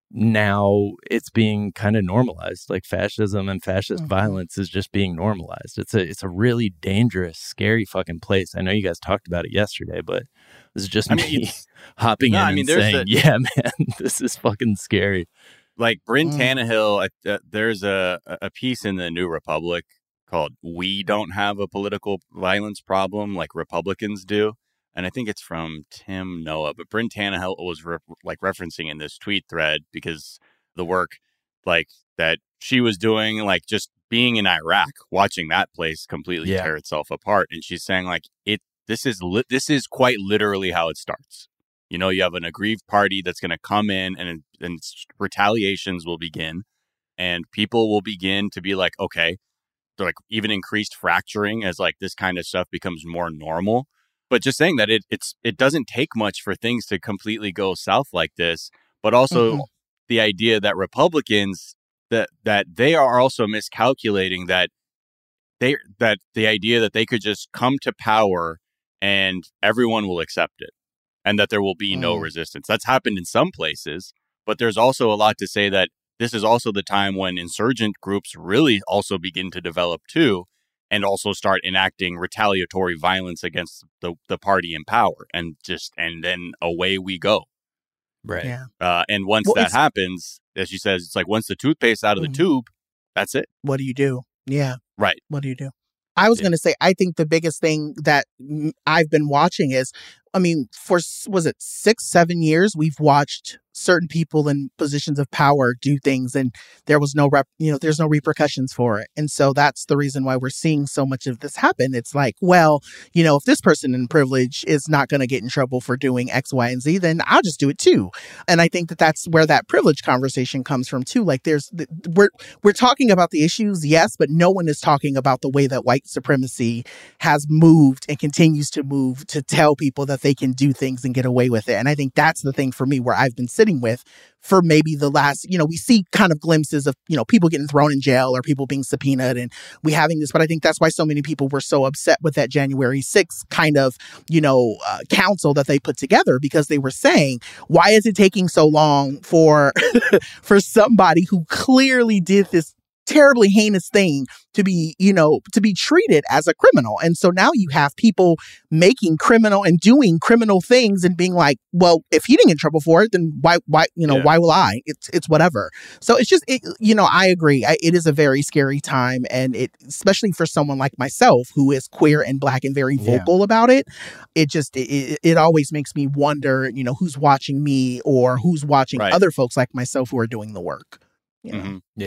now it's being kind of normalized. Like, fascism and fascist mm-hmm. violence is just being normalized. It's a it's a really dangerous, scary fucking place. I know you guys talked about it yesterday, but this is just I me mean, hopping no, in I mean, and saying, a, yeah, man, this is fucking scary. Like Bryn mm. Tannehill, uh, there's a, a piece in the New Republic called "We Don't Have a Political Violence Problem Like Republicans Do." And I think it's from Tim Noah. But Bryn Tannehill was re- like referencing in this tweet thread because the work like that she was doing, like just being in Iraq, watching that place completely yeah. tear itself apart. And she's saying like it this is li- this is quite literally how it starts. You know, you have an aggrieved party that's going to come in and, and retaliations will begin, and people will begin to be like, OK, so like even increased fracturing as like this kind of stuff becomes more normal. But just saying that it it's it doesn't take much for things to completely go south like this. But also mm-hmm. the idea that Republicans that that they are also miscalculating that they that the idea that they could just come to power and everyone will accept it and that there will be no mm. resistance. That's happened in some places. But there's also a lot to say that this is also the time when insurgent groups really also begin to develop, too. And also start enacting retaliatory violence against the, the party in power, and just and then away we go. Right. Yeah. Uh, and once well, that happens, as she says, it's like once the toothpaste out of mm-hmm. the tube, that's it. What do you do? Yeah. Right. What do you do? I was yeah. going to say, I think the biggest thing that I've been watching is, I mean, for, was it six, seven years, we've watched certain people in positions of power do things, and there was no rep, you know, there's no repercussions for it. And so that's the reason why we're seeing so much of this happen. It's like, well, you know, if this person in privilege is not going to get in trouble for doing X, Y, and Z, then I'll just do it too. And I think that that's where that privilege conversation comes from too. Like, there's, we're, we're talking about the issues, yes, but no one is talking about the way that white supremacy has moved and continues to move to tell people that they can do things and get away with it. And I think that's the thing for me where I've been sitting with for maybe the last, you know, we see kind of glimpses of, you know, people getting thrown in jail or people being subpoenaed and we having this. But I think that's why so many people were so upset with that January sixth kind of, you know, uh, council that they put together, because they were saying, why is it taking so long for for somebody who clearly did this terribly heinous thing to be, you know, to be treated as a criminal? And so now you have people making criminal and doing criminal things and being like, well, if he didn't get in trouble for it, then why, why, you know, yeah. why will I? It's, it's whatever. So it's just, it, you know, I agree. I, it is a very scary time. And it, especially for someone like myself, who is queer and Black and very vocal yeah. about it, it just, it, it always makes me wonder, you know, who's watching me or who's watching right. other folks like myself who are doing the work. You know? Mm-hmm. Yeah.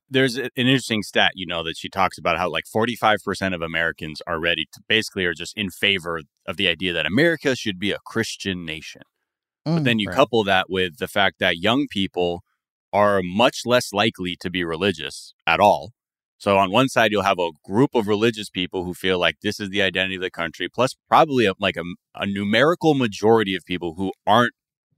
there's an interesting stat, you know, that she talks about how like forty-five percent of Americans are ready to basically are just in favor of the idea that America should be a Christian nation. Mm, but then you right. couple that with the fact that young people are much less likely to be religious at all. So on one side, you'll have a group of religious people who feel like this is the identity of the country, plus probably a, like a, a numerical majority of people who aren't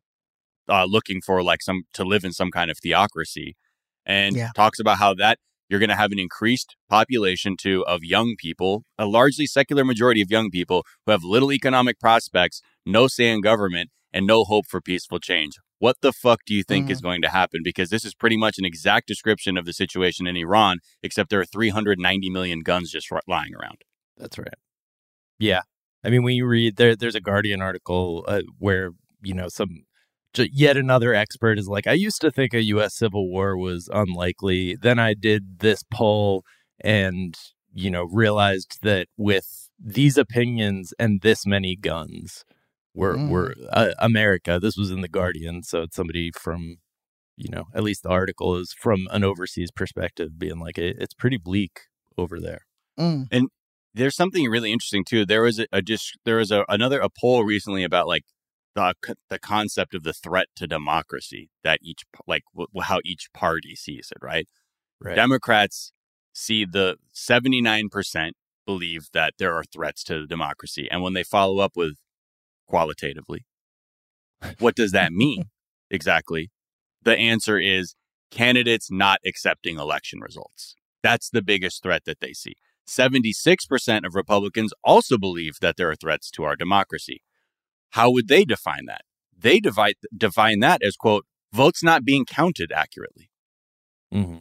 uh, looking for like some to live in some kind of theocracy. And yeah. talks about how that you're going to have an increased population too of young people, a largely secular majority of young people who have little economic prospects, no say in government, and no hope for peaceful change. What the fuck do you think mm. is going to happen? Because this is pretty much an exact description of the situation in Iran, except there are three hundred ninety million guns just lying around. That's right. Yeah. I mean, when you read there, there's a Guardian article uh, where, you know, some yet another expert is like, I used to think a U S civil war was unlikely. Then I did this poll and, you know, realized that with these opinions and this many guns, we're, mm. we're uh, America. This was in the Guardian. So it's somebody from, you know, at least the article is from an overseas perspective being like, it, it's pretty bleak over there. Mm. And there's something really interesting, too. There was a, a just there was a, another a poll recently about like, The, the concept of the threat to democracy that each like w- how each party sees it, right? Right. Democrats see the seventy-nine percent believe that there are threats to democracy. And when they follow up with qualitatively, what does that mean exactly? The answer is candidates not accepting election results. That's the biggest threat that they see. seventy-six percent of Republicans also believe that there are threats to our democracy. How would they define that? They divide, define that as, quote, votes not being counted accurately. Mm-hmm.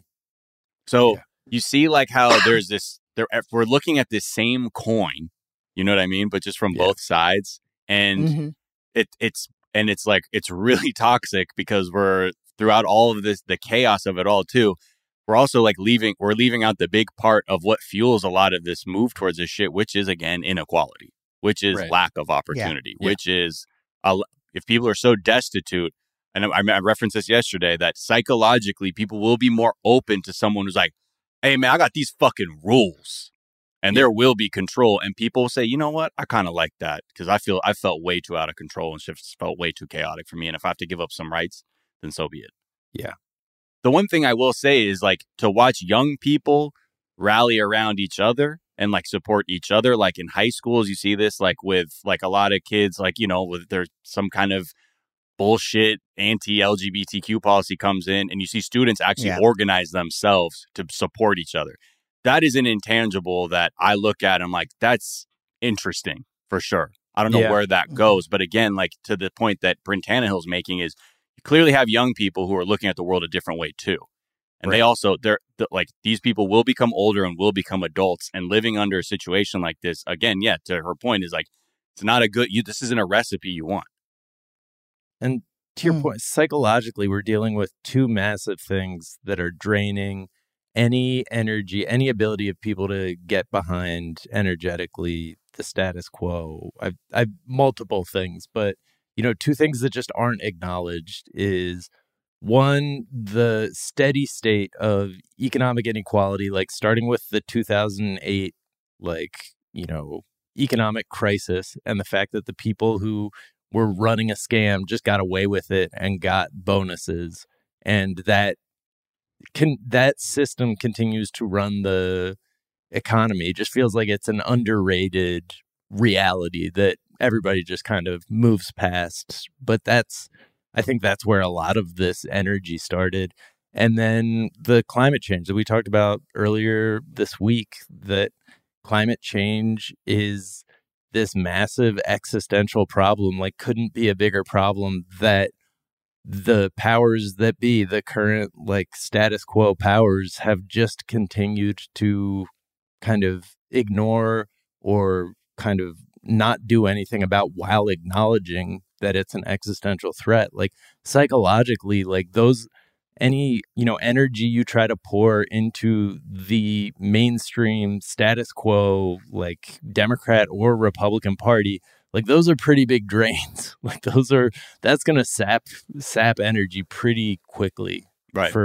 So yeah. you see like how there's this, there, we're looking at this same coin, you know what I mean? But just from yeah. both sides. And mm-hmm. it it's, and it's like, it's really toxic because we're throughout all of this, the chaos of it all too. We're also like leaving, we're leaving out the big part of what fuels a lot of this move towards this shit, which is again, inequality. Which is right. lack of opportunity, yeah. which yeah. is, uh, if people are so destitute, and I, I referenced this yesterday, that psychologically people will be more open to someone who's like, hey, man, I got these fucking rules. And yeah. there will be control. And people say, you know what? I kind of like that because I feel I felt way too out of control and shit felt way too chaotic for me. And if I have to give up some rights, then so be it. Yeah. The one thing I will say is like to watch young people rally around each other and like support each other. Like in high schools, you see this like with like a lot of kids, like, you know, with there's some kind of bullshit anti-L G B T Q policy comes in and you see students actually yeah. organize themselves to support each other. That is an intangible that I look at and I'm like, that's interesting for sure. I don't know yeah. where that goes. But again, like to the point that Bryn Tannehill's making is you clearly have young people who are looking at the world a different way too. And right. they also, they're like, these people will become older and will become adults and living under a situation like this. Again, yeah, to her point is like, it's not a good, you, this isn't a recipe you want. And to your Hmm. point, psychologically, we're dealing with two massive things that are draining any energy, any ability of people to get behind energetically the status quo. I've, I've multiple things, but, you know, two things that just aren't acknowledged is one, the steady state of economic inequality, like starting with the two thousand eight, like, you know, economic crisis and the fact that the people who were running a scam just got away with it and got bonuses. And that can that system continues to run the economy. It just feels like it's an underrated reality that everybody just kind of moves past. But that's, I think that's where a lot of this energy started. And then the climate change that we talked about earlier this week, that climate change is this massive existential problem, like couldn't be a bigger problem, that the powers that be, the current like status quo powers, have just continued to kind of ignore or kind of not do anything about while acknowledging that it's an existential threat. Like psychologically, like those, any, you know, energy you try to pour into the mainstream status quo, like Democrat or Republican Party, like those are pretty big drains. Like those are, that's going to sap, sap energy pretty quickly right. for,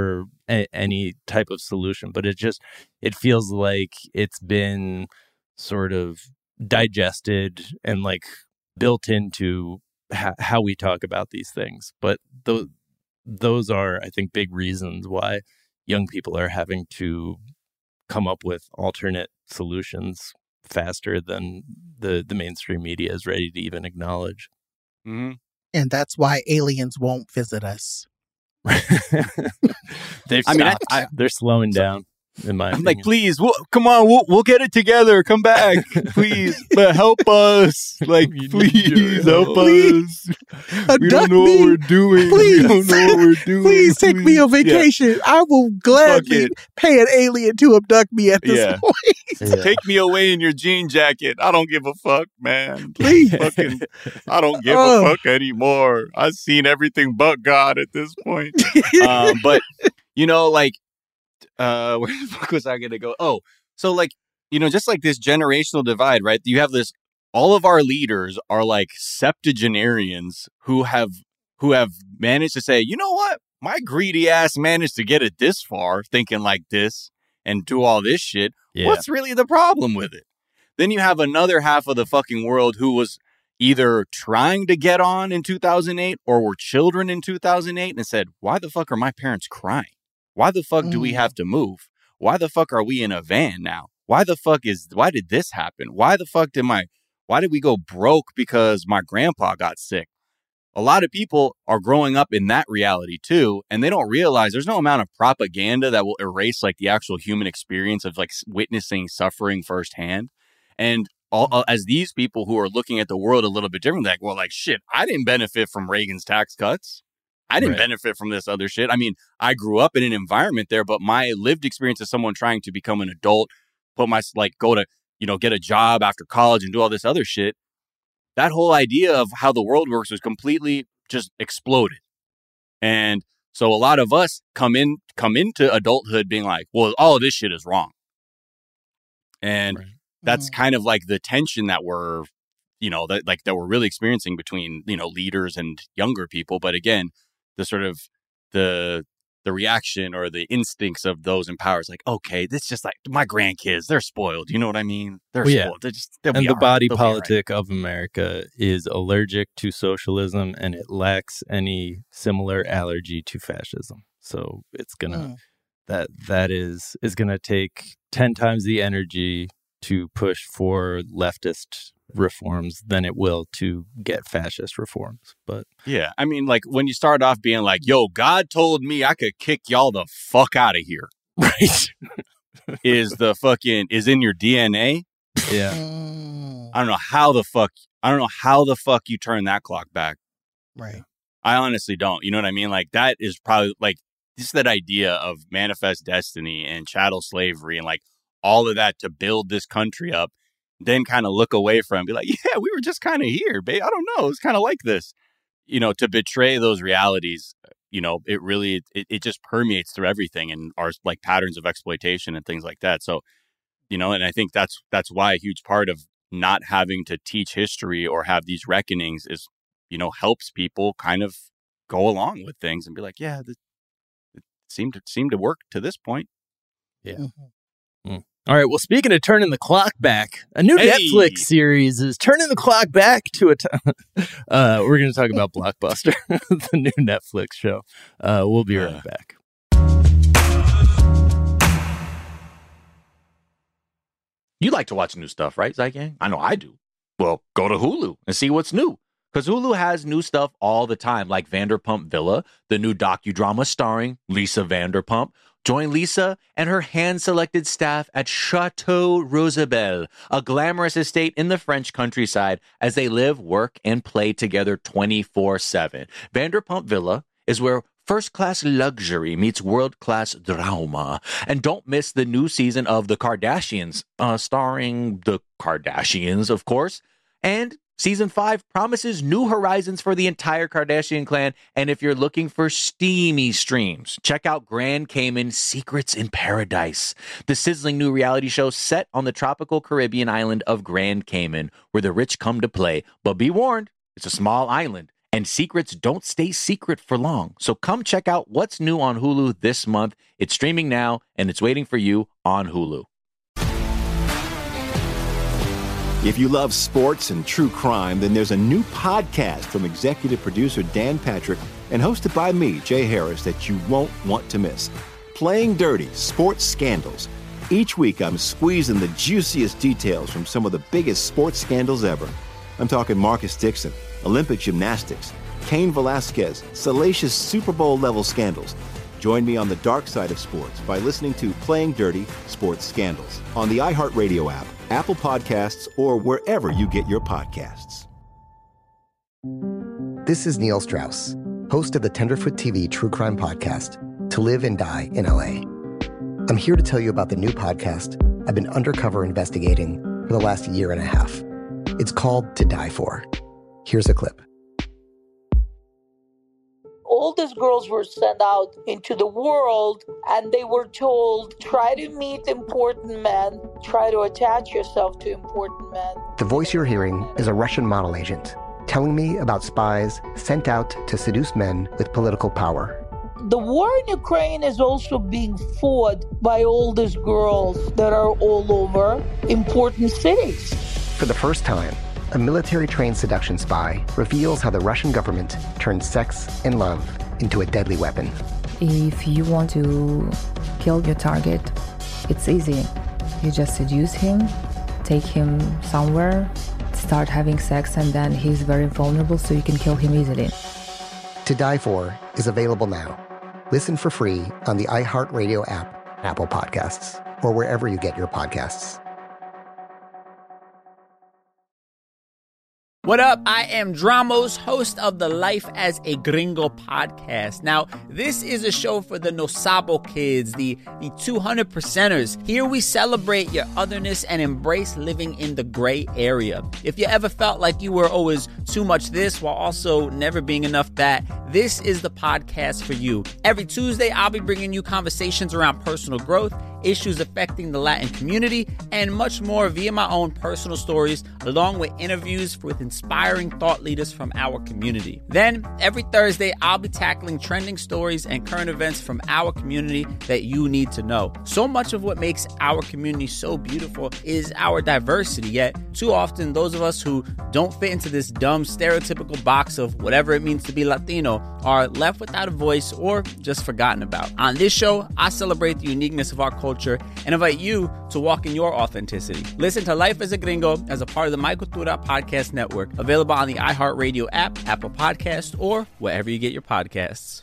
a- any type of solution, but it just it feels like it's been sort of digested and like built into ha- how we talk about these things. But those those are, I think, big reasons why young people are having to come up with alternate solutions faster than the the mainstream media is ready to even acknowledge. Mm-hmm. And that's why aliens won't visit us. They've I mean, I, stopped. I, They're slowing down. In my I'm opinion. like, please, we'll, come on, we'll we'll get it together. Come back, please, but help us. Like, please help Please. us. We don't know me. what we're doing. Please. We don't know what we're doing. Please take me on Yeah. vacation. I will gladly it. pay an alien to abduct me at this Yeah. point. Yeah. Take me away in your jean jacket. I don't give a fuck, man. Please. Fucking, I don't give Oh. a fuck anymore. I've seen everything but God at this point. um, but you know, like, uh, where the fuck was I gonna go? Oh, so like, you know, just like this generational divide, right? You have this. All of our leaders are like septuagenarians who have who have managed to say, you know what, my greedy ass managed to get it this far, thinking like this and do all this shit. Yeah. What's really the problem with it? Then you have another half of the fucking world who was either trying to get on in two thousand eight or were children in two thousand eight and said, why the fuck are my parents crying? Why the fuck do we have to move? Why the fuck are we in a van now? Why the fuck is, why did this happen? Why the fuck did my, why did we go broke because my grandpa got sick? A lot of people are growing up in that reality too, and they don't realize there's no amount of propaganda that will erase like the actual human experience of like witnessing suffering firsthand. And all, uh, as these people who are looking at the world a little bit differently, like, well, like, shit, I didn't benefit from Reagan's tax cuts. I didn't Right. benefit from this other shit. I mean, I grew up in an environment there, but my lived experience as someone trying to become an adult, put my, like, go to, you know, get a job after college and do all this other shit. That whole idea of how the world works was completely just exploded. And so a lot of us come in, come into adulthood being like, well, all of this shit is wrong. And Right. that's kind of like the tension that we're, you know, that like that we're really experiencing between, you know, leaders and younger people. But again, the sort of the the reaction or the instincts of those in power is like, okay, this is just like my grandkids, they're spoiled. You know what I mean? They're Well, yeah. spoiled. They're just they'll And be the all right. body They'll be all right. politic of America is allergic to socialism, and it lacks any similar allergy to fascism. So it's gonna Mm. that that is is gonna take ten times the energy to push for leftist reforms than it will to get fascist reforms. But Yeah. I mean, like when you start off being like, yo, God told me I could kick y'all the fuck out of here. right, Is the fucking is in your D N A. yeah, Mm. I don't know how the fuck I don't know how the fuck you turn that clock back. Right. I honestly don't. You know what I mean? Like that is probably like just that idea of manifest destiny and chattel slavery and like all of that to build this country up, then kind of look away from and be like, yeah, we were just kind of here, babe. I don't know. It's kind of like this, you know, to betray those realities. You know, it really, it, it just permeates through everything and our like patterns of exploitation and things like that. So, you know, and I think that's, that's why a huge part of not having to teach history or have these reckonings is, you know, helps people kind of go along with things and be like, yeah, this, it seemed to seemed to work to this point. yeah. Mhm. Mm. All right. Well, speaking of turning the clock back, a new Hey! Netflix series is turning the clock back to a time. uh, we're going to talk about Blockbuster, the new Netflix show. Uh, we'll be right Uh. back. You like to watch new stuff, right, Zygang? I know I do. Well, go to Hulu and see what's new. Because Hulu has new stuff all the time, like Vanderpump Villa, the new docudrama starring Lisa Vanderpump. Join Lisa and her hand-selected staff at Chateau Rosabelle, a glamorous estate in the French countryside, as they live, work, and play together twenty-four seven. Vanderpump Villa is where first-class luxury meets world-class drama. And don't miss the new season of The Kardashians, uh, starring the Kardashians, of course. And Season five promises new horizons for the entire Kardashian clan, and if you're looking for steamy streams, check out Grand Cayman Secrets in Paradise, the sizzling new reality show set on the tropical Caribbean island of Grand Cayman, where the rich come to play. But be warned, it's a small island, And secrets don't stay secret for long. So come check out what's new on Hulu this month. It's streaming now, and it's waiting for you on Hulu. If you love sports and true crime, then there's a new podcast from executive producer Dan Patrick and hosted by me, Jay Harris, that you won't want to miss. Playing Dirty: Sports Scandals. Each week, I'm squeezing the juiciest details from some of the biggest sports scandals ever. I'm talking Marcus Dixon, Olympic gymnastics, Cain Velasquez, salacious Super Bowl-level scandals. Join me on the dark side of sports by listening to Playing Dirty: Sports Scandals on the iHeartRadio app, Apple Podcasts, or wherever you get your podcasts. This is Neil Strauss, host of the Tenderfoot T V True Crime Podcast, To Live and Die in L A. I'm here to tell you about the new podcast I've been undercover investigating for the last year and a half. It's called To Die For. Here's a clip. All these girls were sent out into the world and they were told, try to meet important men, try to attach yourself to important men. The voice you're hearing is a Russian model agent telling me about spies sent out to seduce men with political power. The war in Ukraine is also being fought by all these girls that are all over important cities. For the first time, a military-trained seduction spy reveals how the Russian government turned sex and love into a deadly weapon. If you want to kill your target, it's easy. You just seduce him, take him somewhere, start having sex, and then he's very vulnerable, so you can kill him easily. To Die For is available now. Listen for free on the iHeartRadio app, Apple Podcasts, or wherever you get your podcasts. What up? I am Dramos, host of the Life as a Gringo podcast. Now, this is a show for the No Sabo kids, the, the two hundred percenters. Here we celebrate your otherness and embrace living in the gray area. If you ever felt like you were always too much this while also never being enough that, this is the podcast for you. Every Tuesday, I'll be bringing you conversations around personal growth, issues affecting the Latin community, and much more via my own personal stories, along with interviews with inspiring thought leaders from our community. Then, every Thursday, I'll be tackling trending stories and current events from our community that you need to know. So much of what makes our community so beautiful is our diversity, yet too often those of us who don't fit into this dumb stereotypical box of whatever it means to be Latino are left without a voice or just forgotten about. On this show, I celebrate the uniqueness of our culture and invite you to walk in your authenticity. Listen to Life as a Gringo as a part of the My Cultura Podcast Network, available on the iHeartRadio app, Apple Podcast, or wherever you get your podcasts.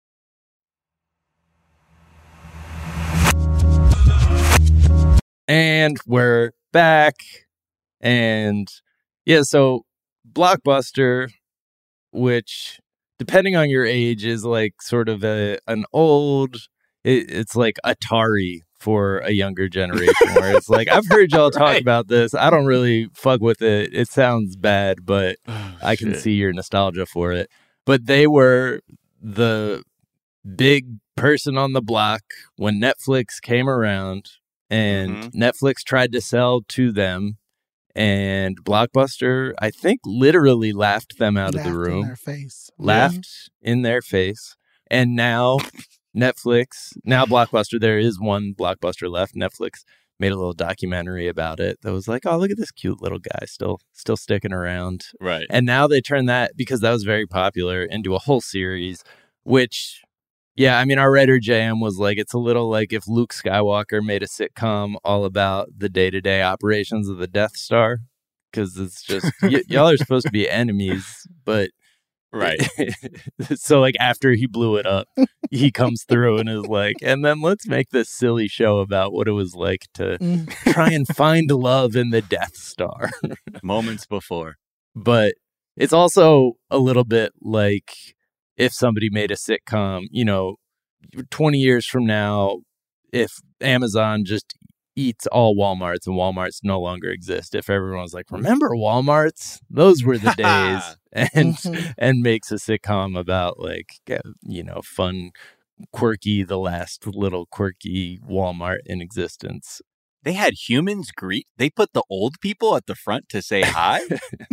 And we're back. And yeah, so Blockbuster, which depending on your age is like sort of a an old, it, it's like Atari for a younger generation, where it's like, I've heard y'all talk right. about this. I don't really fuck with it. It sounds bad, but oh, I can shit. see your nostalgia for it. But they were the big person on the block when Netflix came around, and mm-hmm. Netflix tried to sell to them, and Blockbuster, I think, literally laughed them out laughed of the room. In their face. Laughed yeah. in their face. And now Netflix, now Blockbuster, there is one Blockbuster left. Netflix made a little documentary about it that was like, oh, look at this cute little guy still still sticking around. Right. And now they turned that, because that was very popular, into a whole series, which, yeah, I mean, our writer J M was like, it's a little like if Luke Skywalker made a sitcom all about the day-to-day operations of the Death Star, because it's just, y- y'all are supposed to be enemies, but right. So like after he blew it up, he comes through and is like, and then let's make this silly show about what it was like to try and find love in the Death Star. Moments before. But it's also a little bit like if somebody made a sitcom, you know, twenty years from now, if Amazon just eats all Walmarts and Walmarts no longer exist, if everyone's like, remember Walmarts? Those were the days. and and makes a sitcom about like, you know, fun, quirky, the last little quirky Walmart in existence. They had humans greet. They put the old people at the front to say hi.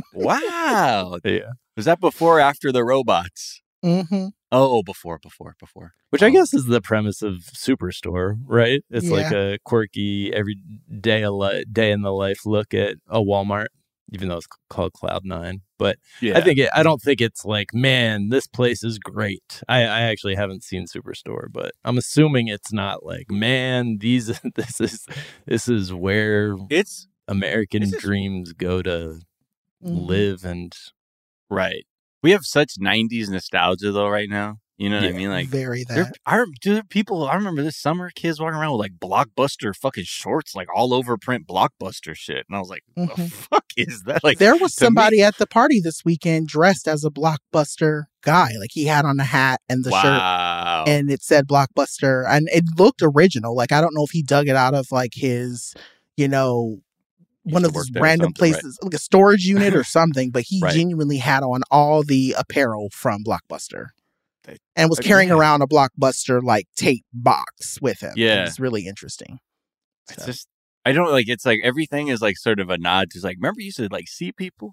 Wow. Yeah. Was that before or after the robots? Mm-hmm. Oh, before, before, before. Which I guess is the premise of Superstore, right? It's Yeah. like a quirky every day a li- day in the life look at a Walmart, even though it's called Cloud Nine. But Yeah. I think it, I don't think it's like, man, this place is great. I, I actually haven't seen Superstore, but I'm assuming it's not like, man, these this is this is where it's American this is- dreams go to Mhm. live and right. We have such nineties nostalgia though right now. You know what I Yeah, mean? Like Very there, that. I rem- dude, people. I remember this summer, kids walking around with like Blockbuster fucking shorts, like all over print Blockbuster shit, and I was like, "What the Mhm. fuck is that?" Like There was to me- somebody at the party this weekend dressed as a Blockbuster guy. Like he had on the hat and the shirt, wow. and it said Blockbuster, and it looked original. Like I don't know if he dug it out of like his, you know, one to of work those there or random something, right. places, like a storage unit or something. But he Right. genuinely had on all the apparel from Blockbuster, They- and was uh, carrying yeah. around a Blockbuster like tape box with him. Yeah. it was really interesting. It's So. just I don't like. It's like everything is like sort of a nod to like. Remember, you used to like see people.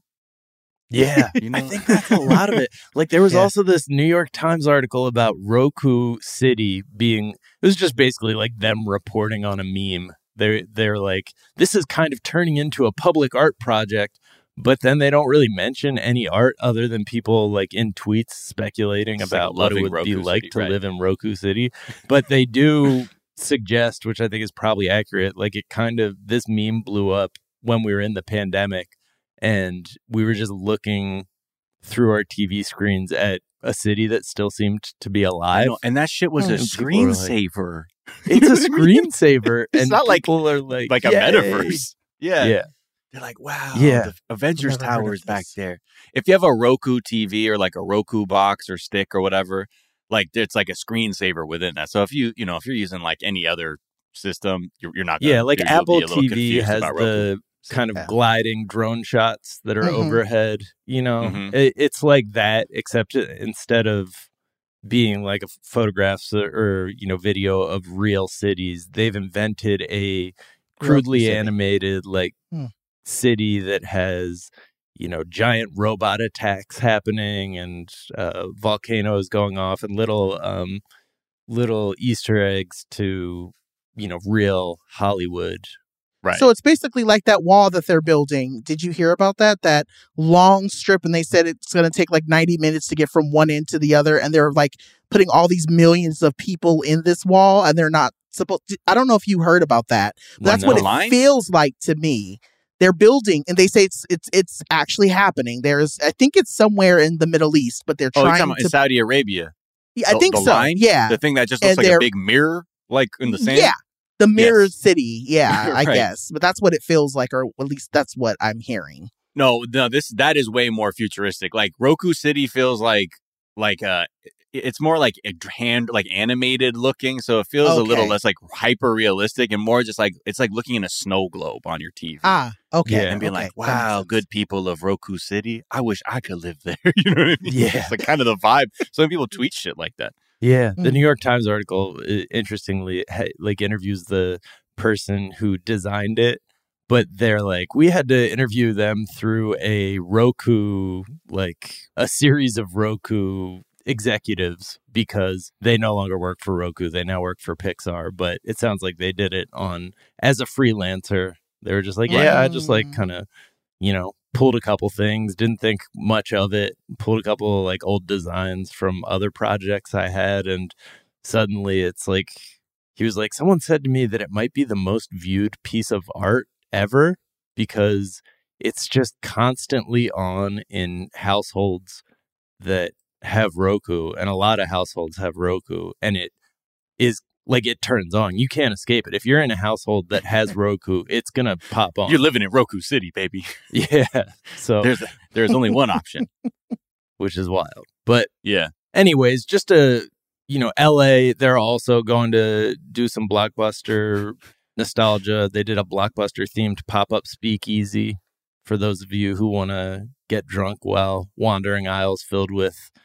yeah, You know? I think that's a lot of it. Like there was Yeah. also this New York Times article about Roku City being, it was just basically like them reporting on a meme. They're, they're like, this is kind of turning into a public art project, but then they don't really mention any art other than people like in tweets speculating It's like about what it loving would be Roku like City, to right. live in Roku City. But they do suggest, which I think is probably accurate, like it kind of, this meme blew up when we were in the pandemic and we were just looking through our T V screens at a city that still seemed to be I alive. know, and that shit was a And people were like, screensaver. It's a screensaver. It's and not like- people are like, like a "Yay." metaverse. Yeah. Yeah. They're like, wow, Yeah. the Avengers Never heard Tower of is back this. there. If you have a Roku T V or like a Roku box or stick or whatever, like it's like a screensaver within that. So if you, you know, if you're using like any other system, you're, you're not. Gonna, Yeah, like you'll- you'll Apple be a little T V confused has about Roku. the kind of Yeah. gliding drone shots that are Mhm. overhead. You know, Mhm. it, it's like that, except it- instead of being like a photographs or, or you know video of real cities, they've invented a crudely City. animated like Hmm. city that has you know giant robot attacks happening and uh, volcanoes going off and little um, little Easter eggs to you know real Hollywood. Right. So it's basically like that wall that they're building. Did you hear about that? That long strip, and they said it's going to take like ninety minutes to get from one end to the other, and they're like putting all these millions of people in this wall, and they're not supposed to. I don't know if you heard about that. But that's Like what the it line? feels like to me. They're building, and they say it's it's it's actually happening. There's, I think it's somewhere in the Middle East, but they're oh, you're trying talking about to. in Saudi Arabia. Yeah, I The- think the so. line? Yeah, The thing that just looks And like a they're- big mirror, like in the sand. Yeah, the mirror Yes. city. Yeah, I Right. guess, but that's what it feels like, or at least that's what I'm hearing. No, no, this that is way more futuristic. Like Roku City feels like like uh it's more like a hand like animated looking, so it feels a little Okay. less like hyper realistic and more just like it's like looking in a snow globe on your T V. Ah, okay. Yeah. And being okay, like, that makes wow, sense. good people of Roku City. I wish I could live there. You know what I mean? Yeah. It's like kind of the vibe. Some people tweet shit like that. Yeah, the Mm. New York Times article, i- interestingly, ha- like interviews the person who designed it, but they're like, we had to interview them through a Roku, like a series of Roku executives because they no longer work for Roku. They now work for Pixar, but it sounds like they did it on as a freelancer. They were just like, yeah, I just like Mm. kind of, you know, pulled a couple things, didn't think much of it, pulled a couple like old designs from other projects I had, and suddenly it's like he was like, someone said to me that it might be the most viewed piece of art ever because it's just constantly on in households that have Roku, and a lot of households have Roku, and it is like it turns on. You can't escape it. If you're in a household that has Roku, it's gonna pop on. You're living in Roku City, baby. Yeah. So There's there's only one option. which is wild. But Yeah. anyways, just to, you know, L A, they're also going to do some blockbuster nostalgia. They did a blockbuster themed pop-up speakeasy for those of you who want to get drunk while wandering aisles filled with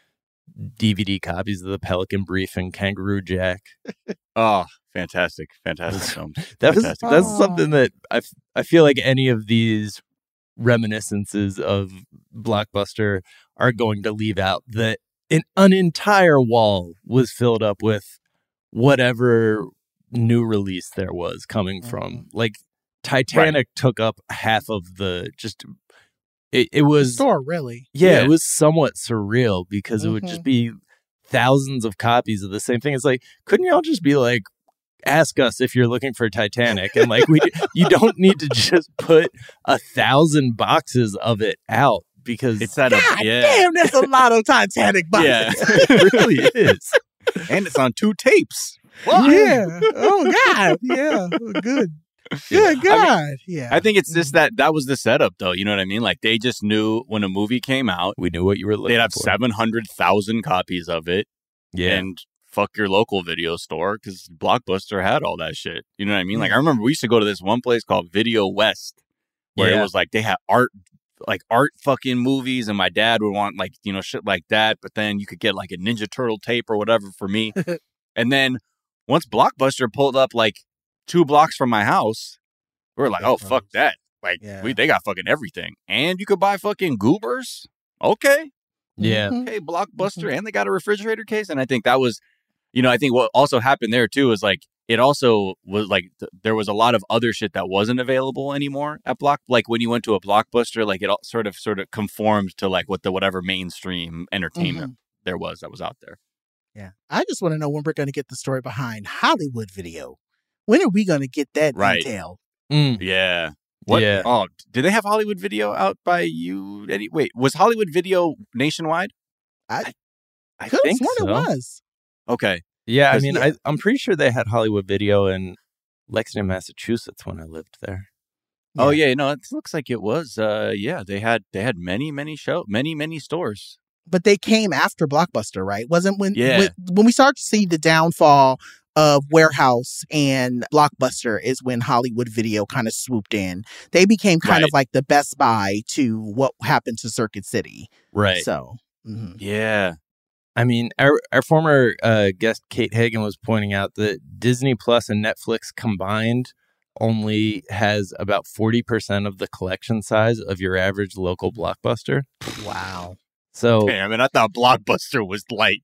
D V D copies of the Pelican Brief and Kangaroo Jack. Oh, fantastic, fantastic films. That was fantastic. that's something that I, f- I feel like any of these reminiscences of Blockbuster are going to leave out. That an, an entire wall was filled up with whatever new release there was coming from. Like Titanic right. took up half of the just. It, it was the store really. Yeah, yeah, it was somewhat surreal because mm-hmm. it would just be thousands of copies of the same thing. It's like, couldn't y'all just be like, ask us if you're looking for Titanic, and like we, you don't need to just put a thousand boxes of it out because it's that. God a, yeah. damn, that's a lot of Titanic boxes. Yeah, it really is, and it's on two tapes. What? Yeah. Oh God. Yeah. Good. Good God. I mean, yeah. I think it's just that that was the setup, though. You know what I mean? Like, they just knew when a movie came out, we knew what you were looking for. They'd have seven hundred thousand copies of it. Yeah. And fuck your local video store because Blockbuster had all that shit. You know what I mean? Like, I remember we used to go to this one place called Video West where yeah. it was like they had art, like art fucking movies. And my dad would want, like, you know, shit like that. But then you could get like a Ninja Turtle tape or whatever for me. And then once Blockbuster pulled up, like, two blocks from my house, we were like, oh, fuck that. Like, yeah. we they got fucking everything. And you could buy fucking Goobers. Okay. Yeah. Okay, Blockbuster. Mm-hmm. And they got a refrigerator case. And I think that was, you know, I think what also happened there, too, is like, it also was like, th- there was a lot of other shit that wasn't available anymore at Block. Like, when you went to a Blockbuster, like, it all sort of, sort of conformed to, like, what the whatever mainstream entertainment mm-hmm. there was that was out there. Yeah. I just want to know when we're going to get the story behind Hollywood Video. When are we going to get that right. intel? Mm. Yeah. What? Yeah. Oh, did they have Hollywood Video out by you? Any, wait, was Hollywood Video nationwide? I, I, I could have think sworn so. it was. Okay. Yeah, I mean, yeah. I, I'm pretty sure they had Hollywood Video in Lexington, Massachusetts when I lived there. Yeah. Oh yeah, no, it looks like it was. Uh, yeah, they had they had many many show many many stores. But they came after Blockbuster, right? Wasn't when yeah. when, when we start to see the downfall of Warehouse and Blockbuster is when Hollywood Video kind of swooped in. They became kind right. of like the Best Buy to what happened to Circuit City. Right. So, mm-hmm. yeah. I mean, our our former uh, guest Kate Hagen was pointing out that Disney Plus and Netflix combined only has about forty percent of the collection size of your average local Blockbuster. Wow. So, okay, I mean, I thought Blockbuster was light.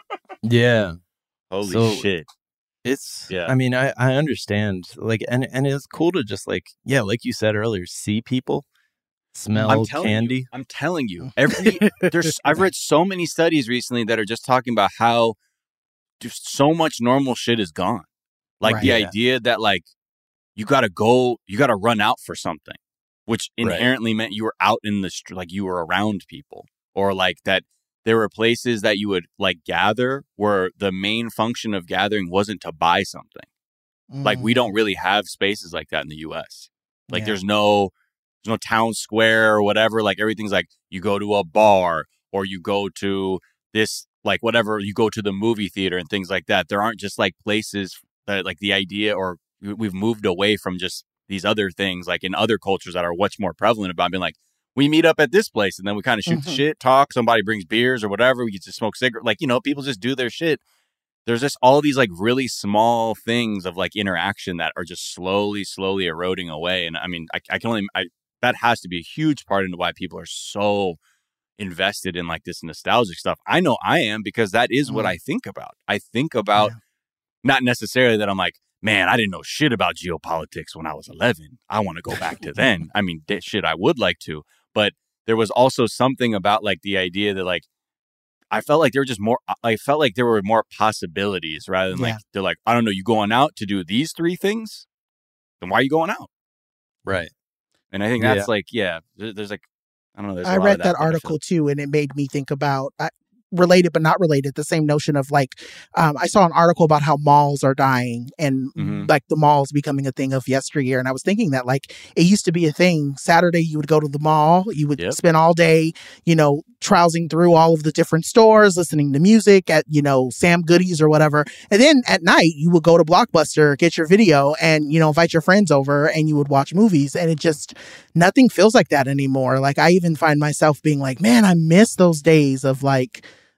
yeah. Holy so shit. It's, yeah. I mean, I, I understand. Like, and, and it's cool to just like, yeah, like you said earlier, see people, smell I'm telling candy. You, I'm telling you, every there's I've read so many studies recently that are just talking about how just so much normal shit is gone. Like right, the yeah. idea that like you got to go, you got to run out for something, which inherently right. meant you were out in the street, like you were around people, or like that there were places that you would like gather where the main function of gathering wasn't to buy something. Mm. Like we don't really have spaces like that in the U S. Like yeah. there's no There's no town square or whatever. Like everything's like you go to a bar or you go to this, like whatever, you go to the movie theater and things like that. There aren't just like places that like the idea, or we've moved away from just these other things like in other cultures that are much more prevalent about being like, we meet up at this place and then we kind of shoot mm-hmm. the shit, talk, somebody brings beers or whatever. We get to smoke cigarettes. Like, you know, people just do their shit. There's just all these like really small things of like interaction that are just slowly, slowly eroding away. And I mean, I, I can only, I, that has to be a huge part into why people are so invested in like this nostalgic stuff. I know I am, because that is mm. what I think about. I think about yeah. not necessarily that I'm like, man, I didn't know shit about geopolitics when I was eleven. I want to go back to then. I mean, that shit I would like to. But there was also something about like the idea that like, I felt like there were just more, I felt like there were more possibilities rather than yeah. like, they're like, I don't know, you going out to do these three things? Then why are you going out? Right. And I think that's yeah. like, yeah, there, there's like, I don't know. There's I a lot read of that, that article too, and it made me think about, I, related but not related, the same notion of like, um, I saw an article about how malls are dying and mm-hmm. like the malls becoming a thing of yesteryear. And I was thinking that like it used to be a thing. Saturday, you would go to the mall, you would yep. spend all day, you know, trousing through all of the different stores, listening to music at, you know, Sam Goodies or whatever. And then at night, you would go to Blockbuster, get your video and, you know, invite your friends over and you would watch movies. And it just, nothing feels like that anymore. Like I even find myself being like, man, I miss those days of like,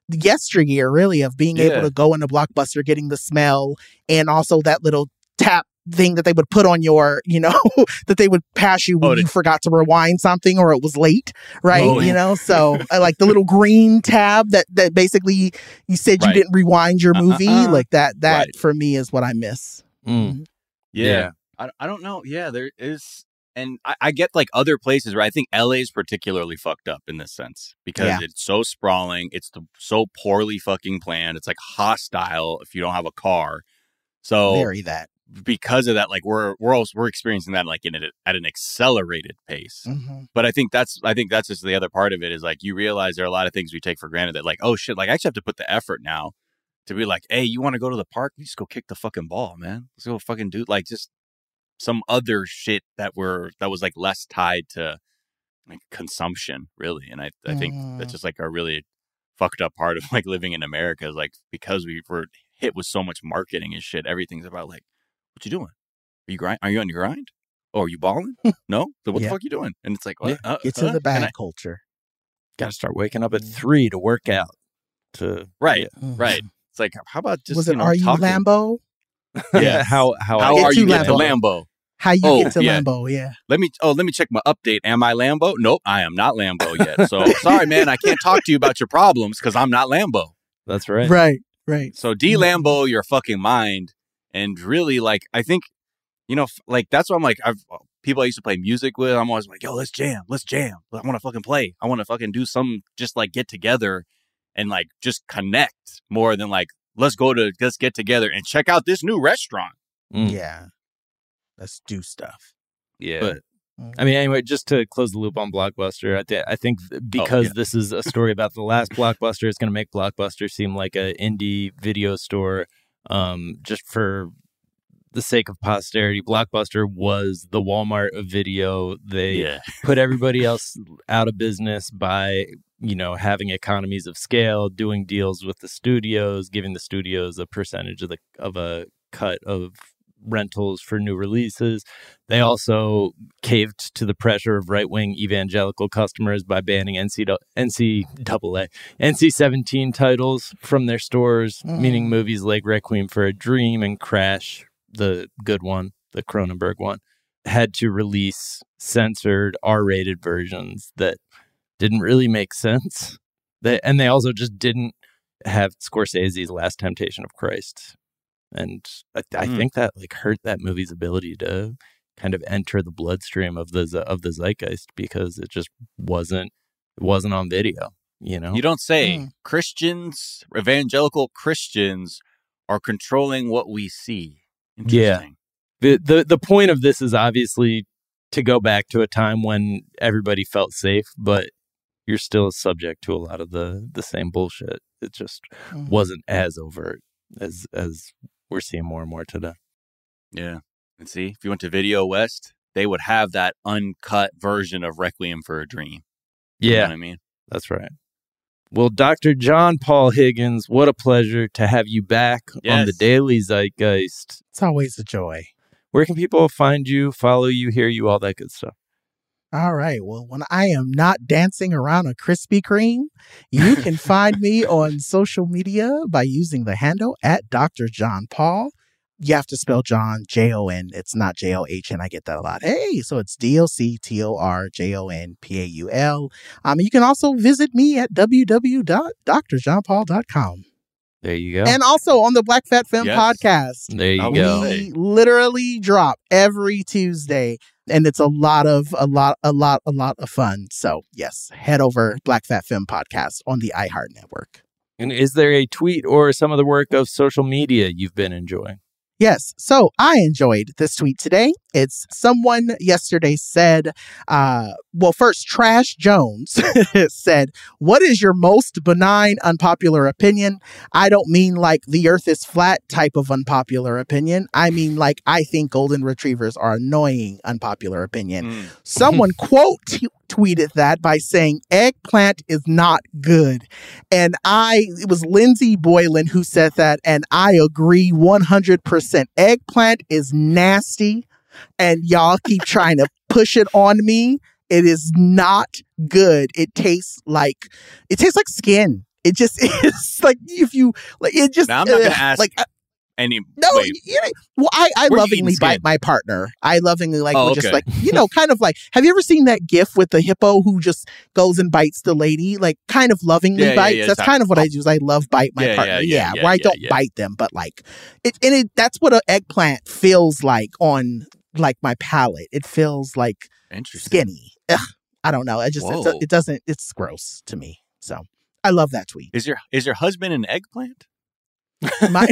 yesteryear, really, of being Yeah. able to go into Blockbuster, getting the smell, and also that little tap thing that they would put on your, you know, that they would pass you when Oh, the- you forgot to rewind something or it was late, right? Oh, you yeah. know, so I like the little green tab that that basically you said you Right. didn't rewind your movie, Uh-uh-uh. like that. That Right. for me is what I miss. Mm. Yeah. Yeah. I, I don't know. Yeah, there is. And I, I get like other places where I think L A is particularly fucked up in this sense because Yeah. it's so sprawling. It's the, so poorly fucking planned. It's like hostile if you don't have a car. So Very that. because of that, like we're we're also, we're experiencing that like in a, at an accelerated pace. Mhm. But I think that's I think that's just the other part of it is like you realize there are a lot of things we take for granted that like, oh shit, like I actually have to put the effort now to be like, hey, you want to go to the park? We just go kick the fucking ball, man. Let's go fucking do like just some other shit that were that was like less tied to like consumption, really. And I I think Mm. that's just like a really fucked up part of like living in America is like because we were hit with so much marketing and shit, everything's about like, what you doing? Are you grind? Are you on your grind? Oh, are you balling? No? So what Yeah. the fuck you doing? And it's like, what? Yeah. Uh, Get to uh, the and bag I- culture. Got to start waking up at three to work out. To Right, Mhm. right. It's like, how about just Was you it know, Are You talking? Lambo? Yeah. how how, How I get are to you getting to Lambo. Lambo? How you Oh, get to yeah. Lambo? Yeah. Let me oh let me check my update. Am I Lambo? Nope, I am not Lambo yet. So sorry, man, I can't talk to you about your problems because I'm not Lambo. That's right. Right. Right. So de Lambo your fucking mind, and really like I think you know f- like that's what I'm like. I've people I used to play music with. I'm always like, yo, let's jam, let's jam. I want to fucking play. I want to fucking do some just like get together and like just connect more than like let's go to let's get together and check out this new restaurant. Mm. Yeah. Let's do stuff. Yeah, But Mm. I mean, anyway, just to close the loop on Blockbuster, I, th- I think th- because yeah. this is a story about the last Blockbuster, it's going to make Blockbuster seem like an indie video store. Um, just for the sake of posterity, Blockbuster was the Walmart of video. They yeah, put everybody else out of business by, you know, having economies of scale, doing deals with the studios, giving the studios a percentage of the of a cut of rentals for new releases. They also caved to the pressure of right-wing evangelical customers by banning N C N C double A N C seventeen titles from their stores, Mm. meaning movies like Requiem for a Dream and Crash, the good one, the Cronenberg one, had to release censored R-rated versions that didn't really make sense. They, and they also just didn't have Scorsese's Last Temptation of Christ. And I, I Mm. think that like hurt that movie's ability to kind of enter the bloodstream of the of the zeitgeist because it just wasn't it wasn't on video. You know, you don't say. Mm. Christians, evangelical Christians, are controlling what we see. Yeah. Interesting. the the the point of this is obviously to go back to a time when everybody felt safe, but you're still subject to a lot of the the same bullshit. It just Mhm. wasn't as overt as as we're seeing more and more today. Yeah. And see, if you went to Video West, they would have that uncut version of Requiem for a Dream. You know Yeah, what I mean? that's right. Well, Doctor John Paul Higgins, what a pleasure to have you back on Yes. the Daily Zeitgeist. It's always a joy. Where can people find you, follow you, hear you, all that good stuff? All right. Well, when I am not dancing around a Krispy Kreme, you can find me on social media by using the handle at Doctor John Paul. You have to spell John J O N. It's not J O H N. I get that a lot. Hey, so it's D O C T O R J O N P A U L. Um, you can also visit me at w w w dot dr john paul dot com. There you go. And also on the Black Fat Femme Yes. podcast. there you I go. will. We literally drop every Tuesday, and it's a lot of a lot a lot a lot of fun. So yes, head over Black Fat Femme podcast on the iHeart Network. And is there a tweet or some of the work of social media you've been enjoying? Yes. So I enjoyed this tweet today. It's someone yesterday said, uh, well, first, Trash Jones said, what is your most benign unpopular opinion? I don't mean like the earth is flat type of unpopular opinion. I mean like I think golden retrievers are annoying unpopular opinion. Mm. Someone quote t- tweeted that by saying eggplant is not good. And I, it was Lindsay Boylan who said that. And I agree one hundred percent. Eggplant is nasty. And y'all keep trying to push it on me. It is not good. It tastes like, it tastes like skin. It just is like if you like it just. Now, I'm not uh, gonna ask like. Uh, Any no, wait. you know, well, I, I Were you lovingly eating skin? bite my partner. I lovingly like Oh, would just okay. like you know, kind of like. Have you ever seen that GIF with the hippo who just goes and bites the lady, like kind of lovingly Yeah, yeah, bites? yeah, That's it's kind not- of what I do. Is I love bite my Yeah, partner. yeah, Yeah, yeah, yeah, where I yeah, don't yeah. bite them, but like it, and it that's what an eggplant feels like on like my palate. It feels like Interesting. skinny. Ugh, I don't know. I just it, Whoa. it doesn't. It's gross to me. So I love that tweet. Is your is your husband an eggplant? My,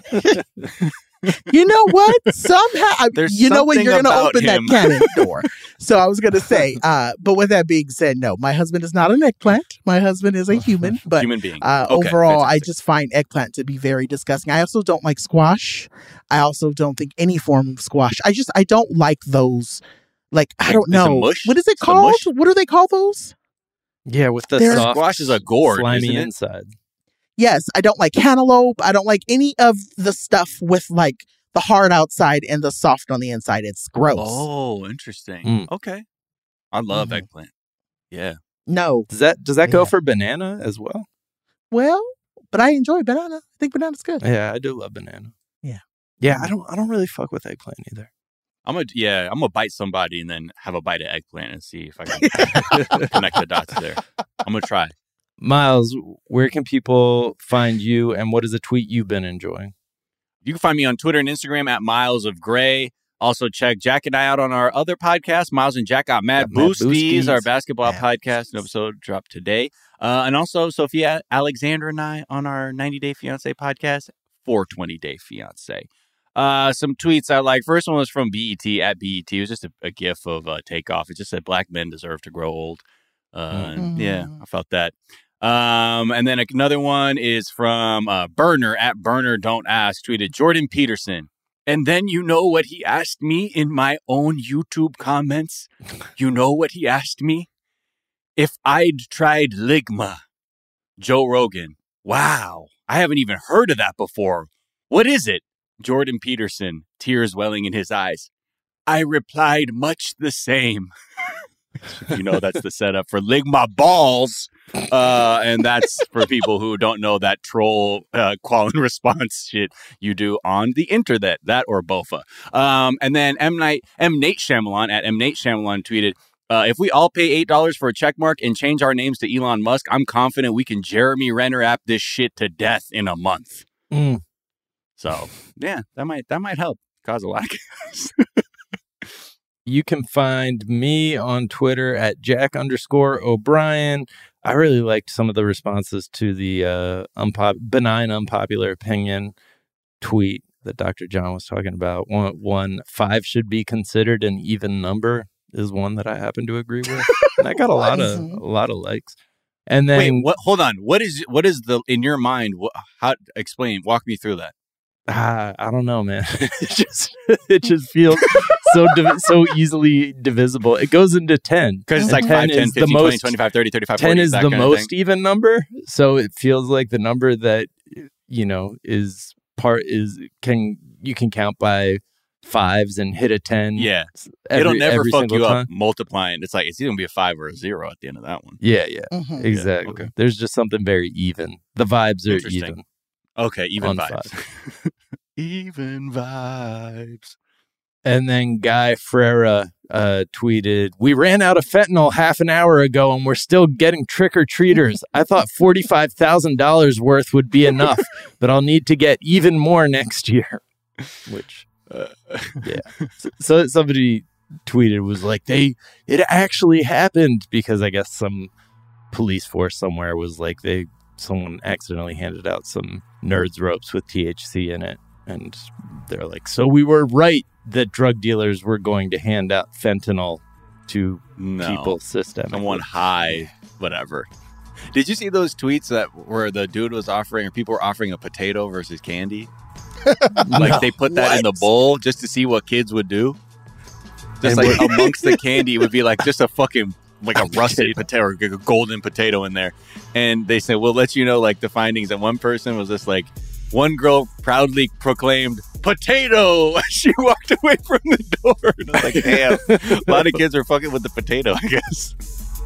you know what? Somehow, There's you know what? something You're going to about open him. that cannon door. So I was going to say, uh, but with that being said, no, my husband is not an eggplant. My husband is a human, but Human being. uh, Okay, overall, I fantastic. just find eggplant to be very disgusting. I also don't like squash. I also don't think any form of squash. I just, I don't like those. Like, I Like, don't it's a know. mush? What is it It's a called? mush? What do they call those? Yeah, with the There's- soft Squash is a gourd, slimy isn't it? inside. Yes, I don't like cantaloupe. I don't like any of the stuff with like the hard outside and the soft on the inside. It's gross. Oh, interesting. Mm. Okay. I love Mhm. eggplant. Yeah. No. Does that does that go Yeah. for banana as well? Well, but I enjoy banana. I think banana's good. Yeah, I do love banana. Yeah. Yeah, I don't I don't really fuck with eggplant either. I'm gonna yeah, I'm gonna bite somebody and then have a bite of eggplant and see if I can connect the dots there. I'm gonna try. Miles, where can people find you and what is a tweet you've been enjoying? You can find me on Twitter and Instagram at Miles of Gray. Also, check Jack and I out on our other podcast, Miles and Jack Got Mad Got Mad Boosties, Boosties. our basketball Mad podcast. An episode dropped today. Uh, and also, Sophia Alexander and I on our ninety Day Fiancé podcast, four twenty Day Fiancé. Uh, some tweets I like. First one was from B E T at B E T. It was just a, a gif of uh, Takeoff. It just said, black men deserve to grow old. Uh, and yeah, I felt that. Um, and then another one is from uh, Burner at Burner Don't Ask, tweeted Jordan Peterson. And then you know what he asked me in my own YouTube comments? You know what he asked me? If I'd tried Ligma. Joe Rogan. Wow. I haven't even heard of that before. What is it? Jordan Peterson, tears welling in his eyes. I replied much the same. You know, that's the setup for Ligma balls. Uh, and that's for people who don't know that troll uh, call and response shit you do on the internet, that or Bofa. Um, and then M. Night, M. Nate Shyamalan at M. Nate Shyamalan tweeted, uh, if we all pay eight dollars for a check mark and change our names to Elon Musk, I'm confident we can Jeremy Renner app this shit to death in a month. Mm. So, yeah, that might that might help cause a lot of chaos. You can find me on Twitter at Jack underscore O'Brien. I really liked some of the responses to the uh, unpop- benign unpopular opinion tweet that Doctor John was talking about. One, one, five should be considered an even number is one that I happen to agree with. And I got a lot of a lot of likes. And then Wait, what? Hold on. What is what is the in your mind? What, how explain? Walk me through that. Ah, I don't know, man. it just it just feels so div- so easily divisible. It goes into ten Because it's and like five, ten, is the fifteen, twenty, most- twenty-five, thirty, thirty-five, ten forty. is that the kind of most thing. even number, so it feels like the number that you know is part is can you can count by fives and hit a ten. Yeah. every- It'll never every fuck single you time. up multiplying. It's like it's either gonna be a five or a zero at the end of that one. Yeah, yeah, Mhm. exactly. okay. There's just something very even. The vibes are Interesting. even. Okay, even On vibes. Even vibes. And then Guy Frera uh, tweeted, "We ran out of fentanyl half an hour ago and we're still getting trick-or-treaters. I thought forty-five thousand dollars worth would be enough, but I'll need to get even more next year." Which, Uh, yeah. So, so somebody tweeted, was like, they, it actually happened because I guess some police force somewhere was like, they, someone accidentally handed out some Nerds ropes with T H C in it. And they're like, so we were right that drug dealers were going to hand out fentanyl to no. people systemically. Someone high, whatever. Did you see those tweets that where the dude was offering, or people were offering a potato versus candy? Like No. they put that in the What? bowl just to see what kids would do. Just And like what- amongst the candy, it would be like just a fucking like a rusted potato or like a golden potato in there. And they said, we'll let you know like the findings. And one person was just like, one girl proudly proclaimed, "Potato!" She walked away from the door. And I was like, damn, a lot of kids are fucking with the potato, I guess.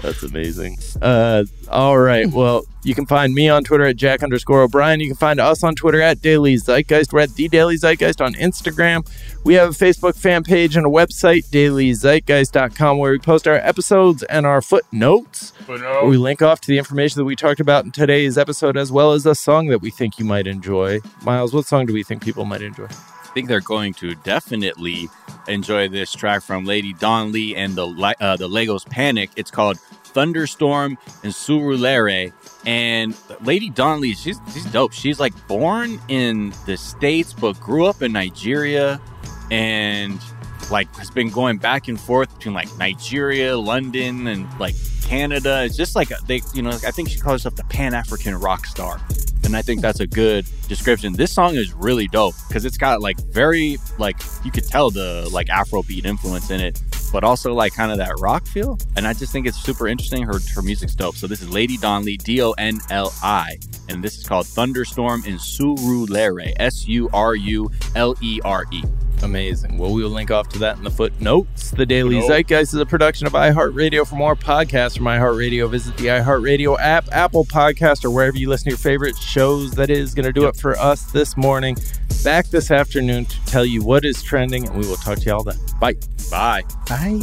That's amazing. Uh, all right. Well, you can find me on Twitter at Jack underscore O'Brien. You can find us on Twitter at Daily Zeitgeist. We're at The Daily Zeitgeist on Instagram. We have a Facebook fan page and a website, daily zeitgeist dot com, where we post our episodes and our footnotes. Footnote. We link off to the information that we talked about in today's episode, as well as a song that we think you might enjoy. Miles, what song do we think people might enjoy? I think they're going to definitely enjoy this track from Lady Dawn Lee and the uh, the Legos Panic. It's called Thunderstorm and Surulere. And Lady Dawn Lee, she's she's dope. She's like born in the States but grew up in Nigeria, and like has been going back and forth between like Nigeria, London, and like Canada. It's just like they, you know, I think she calls herself the Pan-African rock star. And I think that's a good description. This song is really dope because it's got like very, like, you could tell the like Afrobeat influence in it, but also like kind of that rock feel. And I just think it's super interesting. Her her music's dope. So this is Lady Dawn Lee, D O N L I. And this is called Thunderstorm in Surulere, S U R U L E R E. Amazing. Well, we will link off to that in the footnotes. The Daily nope. Zeitgeist is a production of iHeartRadio. For more podcasts from iHeartRadio, visit the iHeartRadio app, Apple Podcast, or wherever you listen to your favorite shows. That is going to do yep. it for us this morning. Back this afternoon to tell you what is trending, and we will talk to you all then. Bye. Bye. Bye.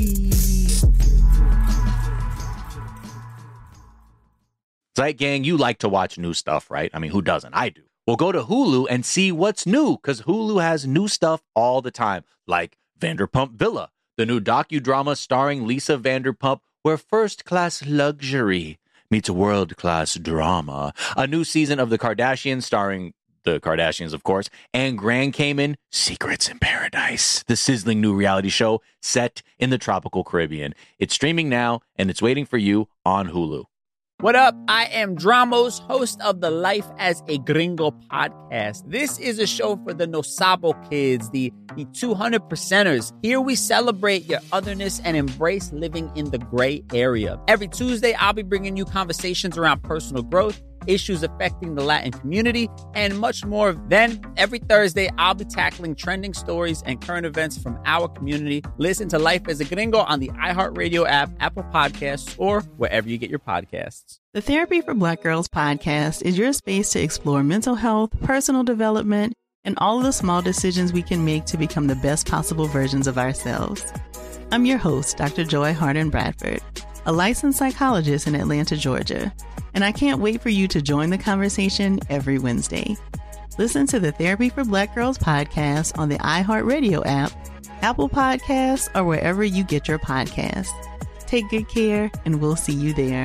Zeit Gang, you like to watch new stuff, right? I mean, who doesn't? I do. Well, go to Hulu and see what's new, because Hulu has new stuff all the time, like Vanderpump Villa, the new docudrama starring Lisa Vanderpump, where first-class luxury meets world-class drama. A new season of The Kardashians starring the Kardashians, of course, and Grand Cayman, Secrets in Paradise, the sizzling new reality show set in the tropical Caribbean. It's streaming now, and it's waiting for you on Hulu. What up? I am Dramos, host of the Life as a Gringo podcast. This is a show for the No Sabo kids, the, the two hundred percenters. Here we celebrate your otherness and embrace living in the gray area. Every Tuesday, I'll be bringing you conversations around personal growth, issues affecting the Latin community, and much more. Then, every Thursday, I'll be tackling trending stories and current events from our community. Listen to Life as a Gringo on the iHeartRadio app, Apple Podcasts, or wherever you get your podcasts. The Therapy for Black Girls podcast is your space to explore mental health, personal development, and all of the small decisions we can make to become the best possible versions of ourselves. I'm your host, Doctor Joy Harden Bradford, a licensed psychologist in Atlanta, Georgia, and I can't wait for you to join the conversation every Wednesday. Listen to the Therapy for Black Girls podcast on the iHeartRadio app, Apple Podcasts, or wherever you get your podcasts. Take good care, and we'll see you there.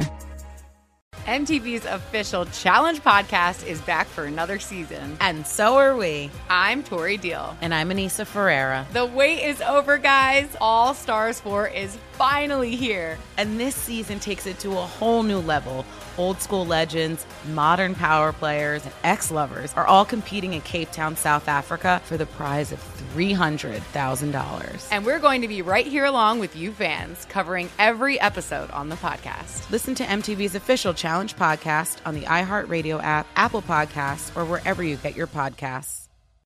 M T V's official Challenge podcast is back for another season. And so are we. I'm Tori Deal. And I'm Anissa Ferreira. The wait is over, guys. All Stars four is finally here. And this season takes it to a whole new level. Old school legends, modern power players, and ex-lovers are all competing in Cape Town, South Africa for the prize of three hundred thousand dollars. And we're going to be right here along with you fans, covering every episode on the podcast. Listen to M T V's official Challenge podcast on the iHeartRadio app, Apple Podcasts, or wherever you get your podcasts.